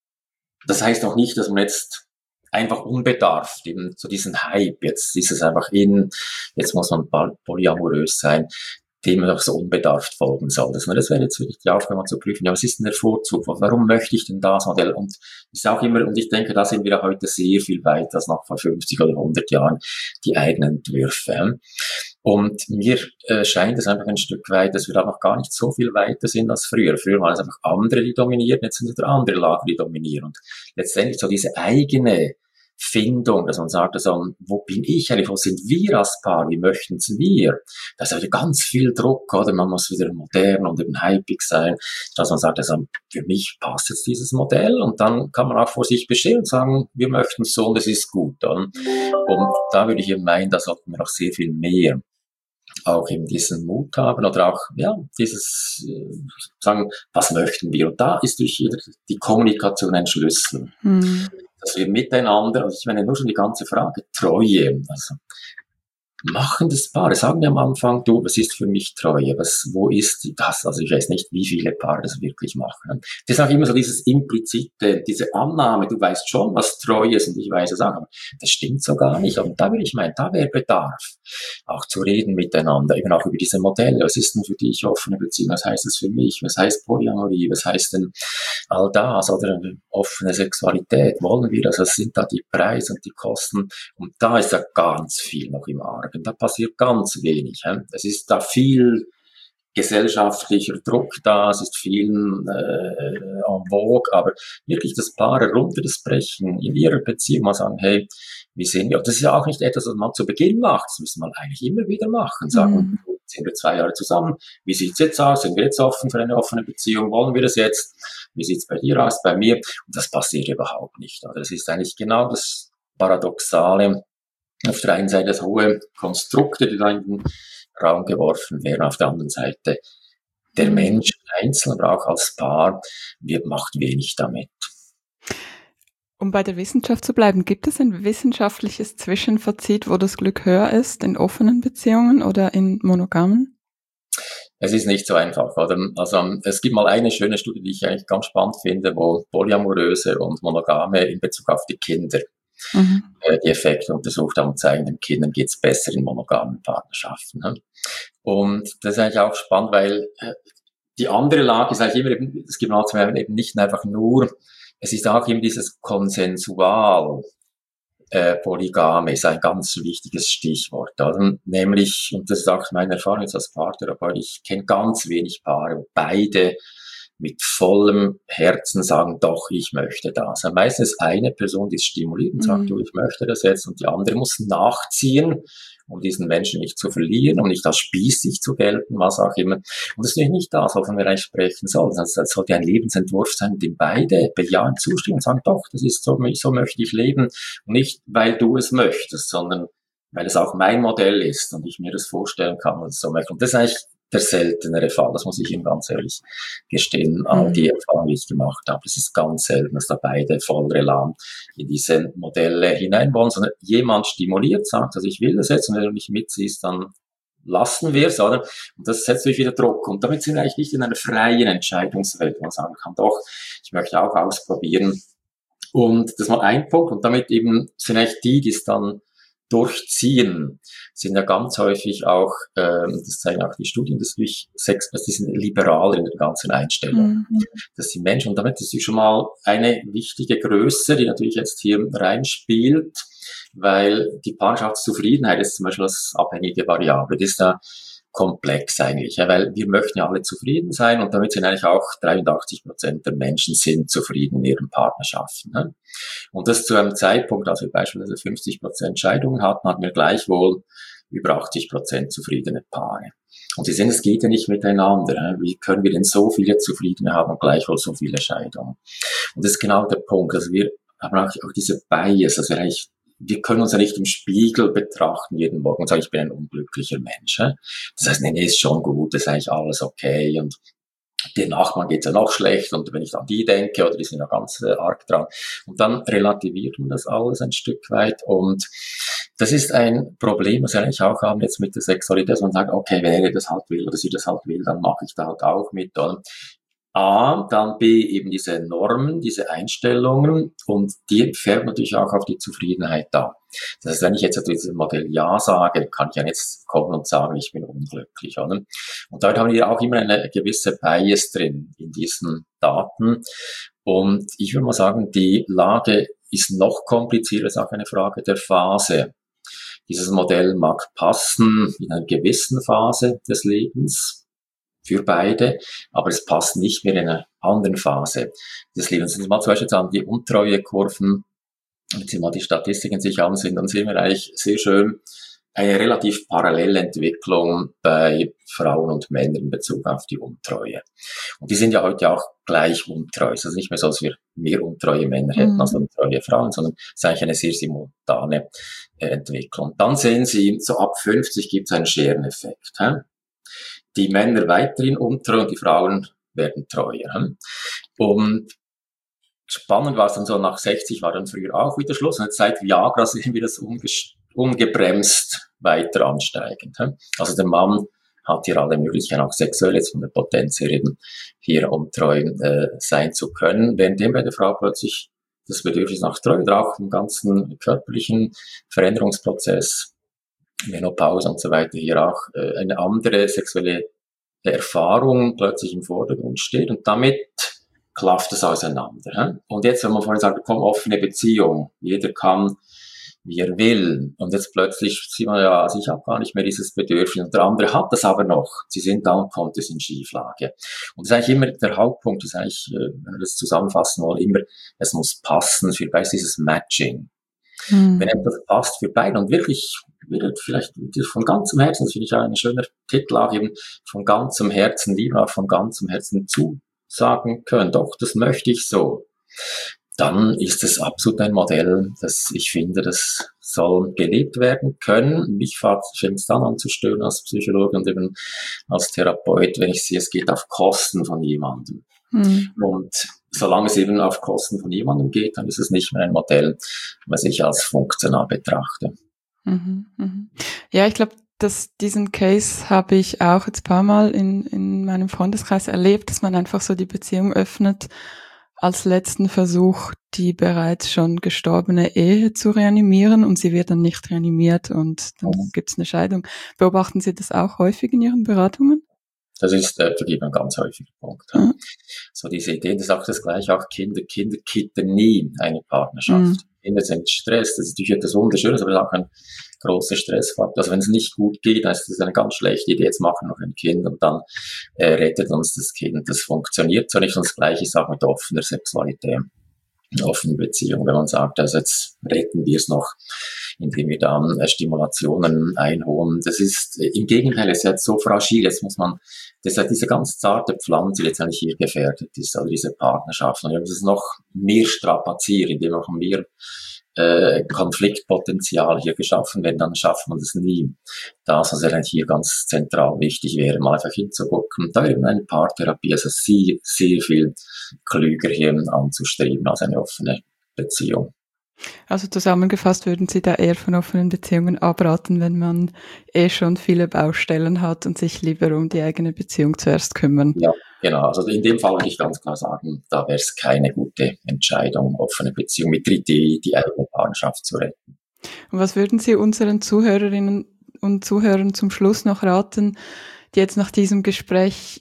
das heißt auch nicht, dass man jetzt einfach unbedarft, eben so diesen Hype, jetzt ist es einfach in, jetzt muss man polyamorös sein, dem man auch so unbedarft folgen soll. Das wäre jetzt wirklich die Aufgabe, mal zu prüfen, ja, was ist denn der Vorzug? Warum möchte ich denn das Modell? Und ist auch immer, und ich denke, da sind wir heute sehr viel weiter als noch vor fünfzig oder hundert Jahren, die eigenen Entwürfe. Und mir äh, scheint es einfach ein Stück weit, dass wir da noch gar nicht so viel weiter sind als früher. Früher waren es einfach andere, die dominieren, jetzt sind es wieder andere Lager, die dominieren. Und letztendlich so diese eigene Findung, dass man sagt, also, wo bin ich eigentlich, wo sind wir als Paar, wie möchten es wir? Da ist wieder ganz viel Druck, oder? Man muss wieder modern und eben hypig sein, dass man sagt, also, für mich passt jetzt dieses Modell, und dann kann man auch vor sich bestehen und sagen, wir möchten es so und es ist gut. Und, und da würde ich eben meinen, da sollten wir noch sehr viel mehr auch eben diesen Mut haben oder auch, ja, dieses, äh, sagen, was möchten wir? Und da ist durch die Kommunikation ein Schlüssel. Hm. Dass wir miteinander, also ich meine, nur schon die ganze Frage, Treue, also machen das Paare, sagen wir am Anfang, du, was ist für mich Treue, was, wo ist das, also ich weiß nicht, wie viele Paare das wirklich machen. Das ist auch immer so dieses implizite, diese Annahme, du weißt schon, was Treue ist und ich weiß es auch, aber das stimmt so gar nicht und da will ich meinen, da wäre Bedarf, auch zu reden miteinander, eben auch über diese Modelle, was ist denn für dich offene Beziehung, was heißt das für mich, was heißt Polyamorie, was heißt denn all das oder offene Sexualität, wollen wir das, was sind da die Preise und die Kosten und da ist ja ganz viel noch im Argen. Da passiert ganz wenig. He? Es ist da viel gesellschaftlicher Druck da, es ist viel äh, en vogue, aber wirklich das Paare runter das Brechen in ihrer Beziehung mal sagen, hey, wie sehen wir? Und das ist ja auch nicht etwas, was man zu Beginn macht, das müssen man eigentlich immer wieder machen, sagen, mhm. sind wir zwei Jahre zusammen, wie sieht's jetzt aus, sind wir jetzt offen für eine offene Beziehung, wollen wir das jetzt, wie sieht's bei dir aus, bei mir? Und das passiert überhaupt nicht. Das ist eigentlich genau das Paradoxale, auf der einen Seite das hohe Konstrukte, die da in den Raum geworfen werden, auf der anderen Seite der mhm. Mensch einzeln, aber auch als Paar, wird, macht wenig damit. Um bei der Wissenschaft zu bleiben, gibt es ein wissenschaftliches Zwischenfazit, wo das Glück höher ist, in offenen Beziehungen oder in monogamen? Es ist nicht so einfach, oder? Also, es gibt mal eine schöne Studie, die ich eigentlich ganz spannend finde, wo polyamoröse und monogame in Bezug auf die Kinder Mhm. die Effekte untersucht haben und zeigen, den Kindern geht's besser in monogamen Partnerschaften. Und das ist eigentlich auch spannend, weil die andere Lage ist eigentlich immer eben, es gibt eben nicht einfach nur, es ist auch eben dieses konsensual äh, Polygame ist ein ganz wichtiges Stichwort. Also, nämlich, und das ist auch meine Erfahrung jetzt als Paartherapeut, ich kenne ganz wenig Paare, wo beide mit vollem Herzen sagen, doch, ich möchte das. Also meistens eine Person, die es stimuliert und sagt, mhm. du, ich möchte das jetzt, und die andere muss nachziehen, um diesen Menschen nicht zu verlieren, um nicht als spießig zu gelten, was auch immer. Und das ist nicht das, wovon wir eigentlich sprechen sollen. Es sollte ein Lebensentwurf sein, dem beide bejahen, zustimmen und sagen, doch, das ist so, so möchte ich leben. Und nicht, weil du es möchtest, sondern weil es auch mein Modell ist und ich mir das vorstellen kann und so möchte. Und das ist eigentlich der seltenere Fall, das muss ich Ihnen ganz ehrlich gestehen, all die Erfahrungen, die ich gemacht habe. Es ist ganz selten, dass da beide voll relam in diese Modelle hinein wollen, sondern jemand stimuliert, sagt, also ich will das jetzt, und wenn du nicht mitziehst, dann lassen wir es, oder? Und das setzt natürlich wieder Druck. Und damit sind wir eigentlich nicht in einer freien Entscheidungswelt, wo man sagen kann, doch, ich möchte auch ausprobieren. Und das ist mal ein Punkt. Und damit eben sind eigentlich die, die es dann durchziehen, sind ja ganz häufig auch, ähm, das zeigen auch die Studien, dass durch Sex, dass die sind liberaler in der ganzen Einstellung. Mhm. Das sind Menschen, und damit ist schon mal eine wichtige Größe, die natürlich jetzt hier reinspielt, weil die Partnerschaftszufriedenheit ist zum Beispiel als abhängige Variable, das ist da komplex eigentlich, ja, weil wir möchten ja alle zufrieden sein, und damit sind eigentlich auch dreiundachtzig Prozent der Menschen sind zufrieden in ihren Partnerschaften. Ne? Und das zu einem Zeitpunkt, als wir beispielsweise fünfzig Prozent Scheidungen hatten, hatten wir gleichwohl über achtzig Prozent zufriedene Paare. Und Sie sehen, es geht ja nicht miteinander. Ne? Wie können wir denn so viele Zufriedene haben und gleichwohl so viele Scheidungen? Und das ist genau der Punkt. Also wir haben auch, auch diese Bias, also eigentlich wir können uns ja nicht im Spiegel betrachten jeden Morgen und sagen, ich bin ein unglücklicher Mensch. He? Das heißt, nee, nee, ist schon gut, ist eigentlich alles okay, und den Nachbarn geht's ja noch schlecht, und wenn ich an die denke, oder die sind ja ganz äh, arg dran, und dann relativiert man das alles ein Stück weit, und das ist ein Problem, was wir eigentlich auch haben jetzt mit der Sexualität, dass man sagt, okay, wenn er das halt will oder sie das halt will, dann mache ich da halt auch mit, oder? A, dann B, eben diese Normen, diese Einstellungen, und die färbt natürlich auch auf die Zufriedenheit da. Das heißt, wenn ich jetzt zu diesem Modell Ja sage, kann ich ja jetzt kommen und sagen, ich bin unglücklich, oder? Und dort haben wir auch immer eine gewisse Bias drin in diesen Daten. Und ich würde mal sagen, die Lage ist noch komplizierter, ist auch eine Frage der Phase. Dieses Modell mag passen in einer gewissen Phase des Lebens für beide, aber es passt nicht mehr in einer anderen Phase des Lebens. Wenn Sie mal zum Beispiel an die Untreuekurven, wenn Sie mal die Statistiken sich ansehen, dann sehen wir eigentlich sehr schön eine relativ parallele Entwicklung bei Frauen und Männern in Bezug auf die Untreue. Und die sind ja heute auch gleich untreu. Es ist nicht mehr so, dass wir mehr untreue Männer hätten mhm. als untreue Frauen, sondern es ist eigentlich eine sehr simultane äh, Entwicklung. Dann sehen Sie, so ab fünfzig gibt es einen Schereneffekt. Hä? Die Männer weiterhin untreu und die Frauen werden treuer. Und spannend war es dann so, nach sechzig war dann früher auch wieder Schluss. Und jetzt seit Viagra sehen wir das ungebremst weiter ansteigend. Also der Mann hat hier alle Möglichkeiten, auch sexuell jetzt von der Potenz her eben hier untreu äh, sein zu können, währenddem bei der Frau plötzlich das Bedürfnis nach Treue oder auch im ganzen körperlichen Veränderungsprozess, Menopause und so weiter, hier auch äh, eine andere sexuelle Erfahrung plötzlich im Vordergrund steht und damit klafft es auseinander. He? Und jetzt, wenn man vorhin sagt, komm, offene Beziehung, jeder kann, wie er will. Und jetzt plötzlich sieht man ja, also ich habe gar nicht mehr dieses Bedürfnis. Und der andere hat das aber noch. Sie sind dann, kommt es in Schieflage. Und das ist eigentlich immer der Hauptpunkt, das ist eigentlich, wenn wir das zusammenfassen wollen, immer, es muss passen, für beide dieses Matching. Hm. Wenn etwas passt für beide und wirklich, vielleicht von ganzem Herzen, das finde ich auch ein schöner Titel, auch eben von ganzem Herzen lieben, auch von ganzem Herzen zusagen können, doch, das möchte ich so. Dann ist es absolut ein Modell, das ich finde, das soll gelebt werden können. Mich fängt es dann an zu stören als Psychologe und eben als Therapeut, wenn ich sehe, es geht auf Kosten von jemandem. Mhm. Und solange es eben auf Kosten von jemandem geht, dann ist es nicht mehr ein Modell, was ich als funktional betrachte. Mhm, mhm. Ja, ich glaube, dass diesen Case habe ich auch jetzt ein paar Mal in, in meinem Freundeskreis erlebt, dass man einfach so die Beziehung öffnet, als letzten Versuch, die bereits schon gestorbene Ehe zu reanimieren und sie wird dann nicht reanimiert und dann oh. gibt es eine Scheidung. Beobachten Sie das auch häufig in Ihren Beratungen? Das ist äh, für ein ganz häufiger Punkt. Ja. Mhm. So diese Idee, das ist auch das Gleiche, auch Kinder, Kinder kitten nie eine Partnerschaft. Mhm. Kinder sind Stress, das ist natürlich etwas Wunderschönes, aber auch ein großer Stressfaktor. Also wenn es nicht gut geht, dann ist das eine ganz schlechte Idee, jetzt machen wir noch ein Kind und dann äh, rettet uns das Kind. Das funktioniert so nicht und das Gleiche ist auch mit offener Sexualität, offener Beziehung. Wenn man sagt, also jetzt retten wir es noch, indem wir dann äh, Stimulationen einholen. Das ist äh, im Gegenteil, es ist jetzt so fragil, jetzt muss man, das ist ja diese ganz zarte Pflanze, die jetzt eigentlich hier gefährdet ist, also diese Partnerschaft. Und wir müssen es noch mehr strapazieren, indem auch mehr äh, Konfliktpotenzial hier geschaffen werden, dann schafft man das nie. Das, was eigentlich hier ganz zentral wichtig wäre, mal einfach hinzugucken. Da eben eine Paartherapie, also sehr, sehr viel klüger hier anzustreben als eine offene Beziehung. Also zusammengefasst würden Sie da eher von offenen Beziehungen abraten, wenn man eh schon viele Baustellen hat und sich lieber um die eigene Beziehung zuerst kümmern? Ja, genau. Also in dem Fall würde ich ganz klar sagen, da wäre es keine gute Entscheidung, offene Beziehung mit der Idee, die eigene Partnerschaft zu retten. Und was würden Sie unseren Zuhörerinnen und Zuhörern zum Schluss noch raten, die jetzt nach diesem Gespräch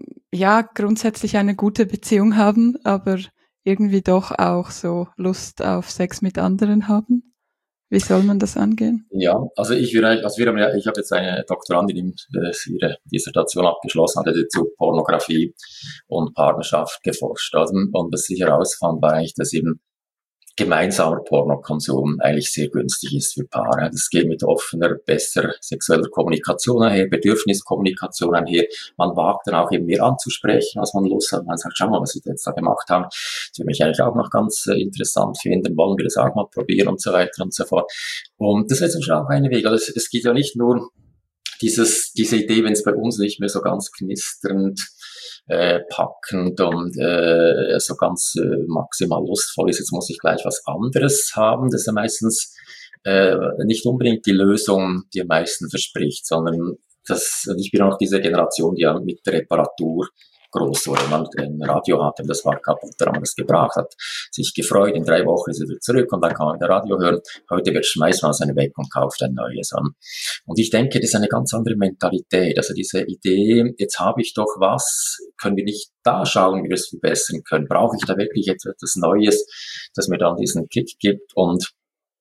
ja grundsätzlich eine gute Beziehung haben, aber irgendwie doch auch so Lust auf Sex mit anderen haben? Wie soll man das angehen? Ja, also ich würde, also wir haben ja, ich habe jetzt eine Doktorandin, die ihre Dissertation abgeschlossen hat, die zu Pornografie und Partnerschaft geforscht. Also, und was sie herausfand, war eigentlich, dass eben gemeinsamer Pornokonsum eigentlich sehr günstig ist für Paare. Das geht mit offener, besser sexueller Kommunikation einher, Bedürfniskommunikation einher. Man wagt dann auch eben mehr anzusprechen, als man Lust hat. Man sagt, schau mal, was sie jetzt da gemacht haben. Das würde mich eigentlich auch noch ganz äh, interessant finden. Wollen wir das auch mal probieren und so weiter und so fort. Und das ist schon auch ein Weg. Also es, es geht ja nicht nur dieses, diese Idee, wenn es bei uns nicht mehr so ganz knisternd Äh, packend und äh, so ganz äh, maximal lustvoll ist, jetzt muss ich gleich was anderes haben. Das ist ja meistens äh, nicht unbedingt die Lösung, die am meisten verspricht, sondern das, ich bin auch diese Generation, die ja mit der Reparatur groß wurde. Man ein Radio hatte, das war kaputt, da haben wir das gebracht, hat sich gefreut, in drei Wochen ist er wieder zurück und dann kann man wieder Radio hören. Heute wird schmeißt man seine weg und kauft ein neues an. Und ich denke, das ist eine ganz andere Mentalität. Also diese Idee, jetzt habe ich doch was, können wir nicht da schauen, wie wir es verbessern können? Brauche ich da wirklich jetzt etwas Neues, das mir dann diesen Kick gibt? Und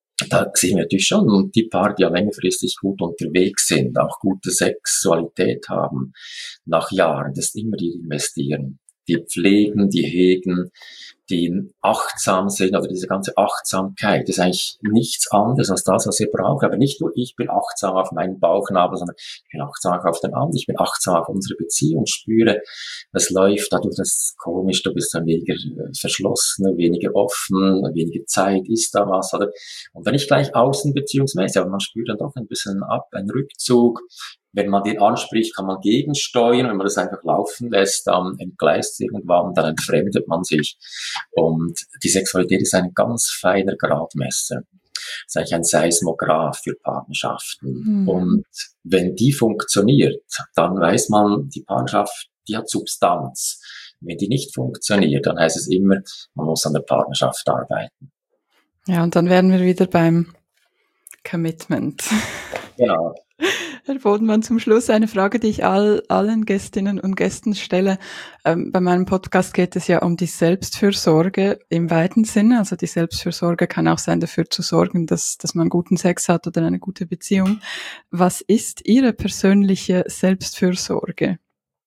da sehen wir natürlich schon die Paare, die ja längerfristig gut unterwegs sind, auch gute Sexualität haben, nach Jahren, das sind immer die investieren, die pflegen, die hegen, die achtsam sind, also diese ganze Achtsamkeit ist eigentlich nichts anderes als das, was ihr braucht. Aber nicht nur ich bin achtsam auf meinen Bauchnabel, sondern ich bin achtsam auf den anderen, ich bin achtsam auf unsere Beziehung, spüre, es läuft, dadurch, das ist komisch, du bist dann weniger verschlossen, weniger offen, weniger Zeit, ist da was, oder? Und dann nicht gleich außenbeziehungsmäßig, aber man spürt dann doch ein bisschen ab, ein Rückzug. Wenn man den anspricht, kann man gegensteuern. Wenn man das einfach laufen lässt, dann entgleist irgendwann, dann entfremdet man sich. Und die Sexualität ist ein ganz feiner Gradmesser. Das ist eigentlich ein Seismograph für Partnerschaften. Mhm. Und wenn die funktioniert, dann weiß man, die Partnerschaft, die hat Substanz. Wenn die nicht funktioniert, dann heißt es immer, man muss an der Partnerschaft arbeiten. Ja, und dann wären wir wieder beim Commitment. Genau. Herr Bodenmann, zum Schluss eine Frage, die ich all, allen Gästinnen und Gästen stelle. Ähm, bei meinem Podcast geht es ja um die Selbstfürsorge im weiten Sinne. Also die Selbstfürsorge kann auch sein, dafür zu sorgen, dass, dass man guten Sex hat oder eine gute Beziehung. Was ist Ihre persönliche Selbstfürsorge?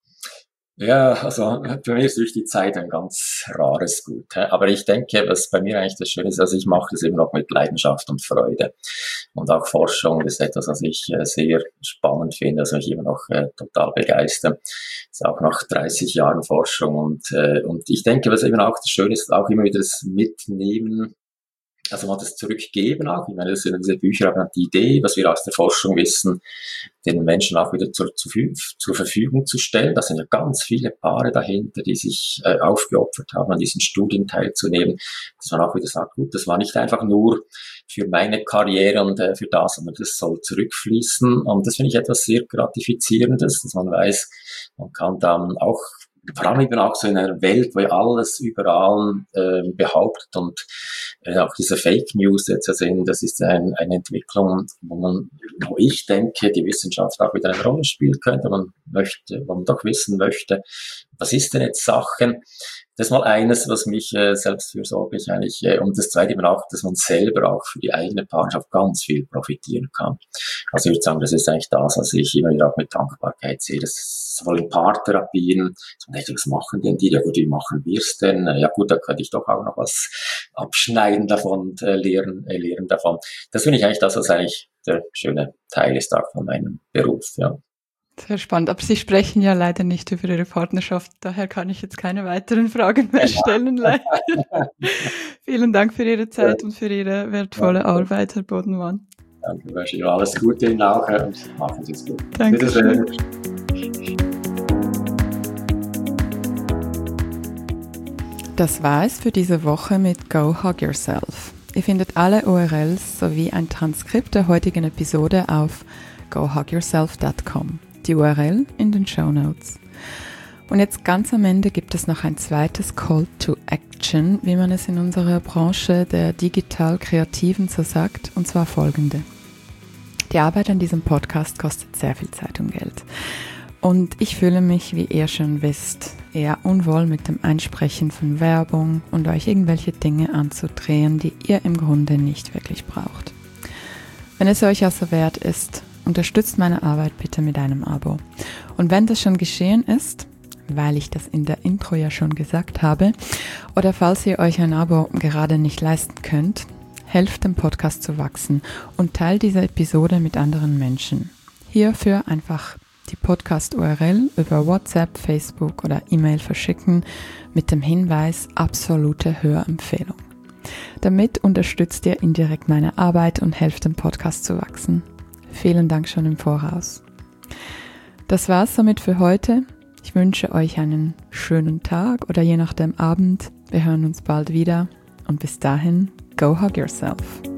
Ja, also für mich ist durch die Zeit ein ganz rares Gut. Aber ich denke, was bei mir eigentlich das Schöne ist, also ich mache das eben noch mit Leidenschaft und Freude. Und auch Forschung ist etwas, was ich sehr spannend finde, also mich immer noch äh, total begeistert. Das ist auch nach dreißig Jahren Forschung. Und, äh, und ich denke, was eben auch das Schöne ist, auch immer wieder das Mitnehmen. Also mal das Zurückgeben auch. Ich meine, das sind diese Bücher haben die Idee, was wir aus der Forschung wissen, den Menschen auch wieder zur, zur, zur Verfügung zu stellen. Da sind ja ganz viele Paare dahinter, die sich äh, aufgeopfert haben, an diesen Studien teilzunehmen. Dass man auch wieder sagt, gut, das war nicht einfach nur für meine Karriere und äh, für das, sondern das soll zurückfließen. Und das finde ich etwas sehr Gratifizierendes, dass man weiß, man kann dann auch vor allem eben auch so in einer Welt, wo alles überall äh, behauptet und äh, auch diese Fake News jetzt sind, das ist ein, eine Entwicklung, wo man, wo ich denke, die Wissenschaft auch wieder eine Rolle spielen könnte. Man möchte, wo man doch wissen möchte, was ist denn jetzt Sachen? Das ist mal eines, was mich äh, selbstfürsorglich eigentlich, äh, und das zweite eben auch, dass man selber auch für die eigene Partnerschaft ganz viel profitieren kann. Also ich würde sagen, das ist eigentlich das, was ich immer wieder auch mit Dankbarkeit sehe. Das ist sowohl in Paartherapien, so, was machen denn die? Ja gut, wie machen wir es denn? Ja gut, da könnte ich doch auch noch was abschneiden davon und äh, lehren, äh, lehren davon. Das finde ich eigentlich das, was eigentlich der schöne Teil ist auch von meinem Beruf, ja. Sehr spannend. Aber Sie sprechen ja leider nicht über Ihre Partnerschaft. Daher kann ich jetzt keine weiteren Fragen mehr stellen. Leider. Vielen Dank für Ihre Zeit ja. und für Ihre wertvolle ja. Arbeit, Herr Bodenmann. Danke, Bashir. Alles Gute Ihnen auch und machen Sie es gut. Danke schön. Das war es für diese Woche mit Go Hug Yourself. Ihr findet alle U R Ls sowie ein Transkript der heutigen Episode auf go hug yourself dot com. Die U R L in den Shownotes. Und jetzt ganz am Ende gibt es noch ein zweites Call to Action, wie man es in unserer Branche der Digital-Kreativen so sagt, und zwar folgende. Die Arbeit an diesem Podcast kostet sehr viel Zeit und Geld. Und ich fühle mich, wie ihr schon wisst, eher unwohl mit dem Einsprechen von Werbung und euch irgendwelche Dinge anzudrehen, die ihr im Grunde nicht wirklich braucht. Wenn es euch also wert ist, unterstützt meine Arbeit bitte mit einem Abo. Und wenn das schon geschehen ist, weil ich das in der Intro ja schon gesagt habe, oder falls ihr euch ein Abo gerade nicht leisten könnt, helft dem Podcast zu wachsen und teilt diese Episode mit anderen Menschen. Hierfür einfach die Podcast-U R L über WhatsApp, Facebook oder E-Mail verschicken mit dem Hinweis absolute Hörempfehlung. Damit unterstützt ihr indirekt meine Arbeit und helft dem Podcast zu wachsen. Vielen Dank schon im Voraus. Das war's somit für heute. Ich wünsche euch einen schönen Tag oder je nachdem Abend. Wir hören uns bald wieder und bis dahin, go hug yourself.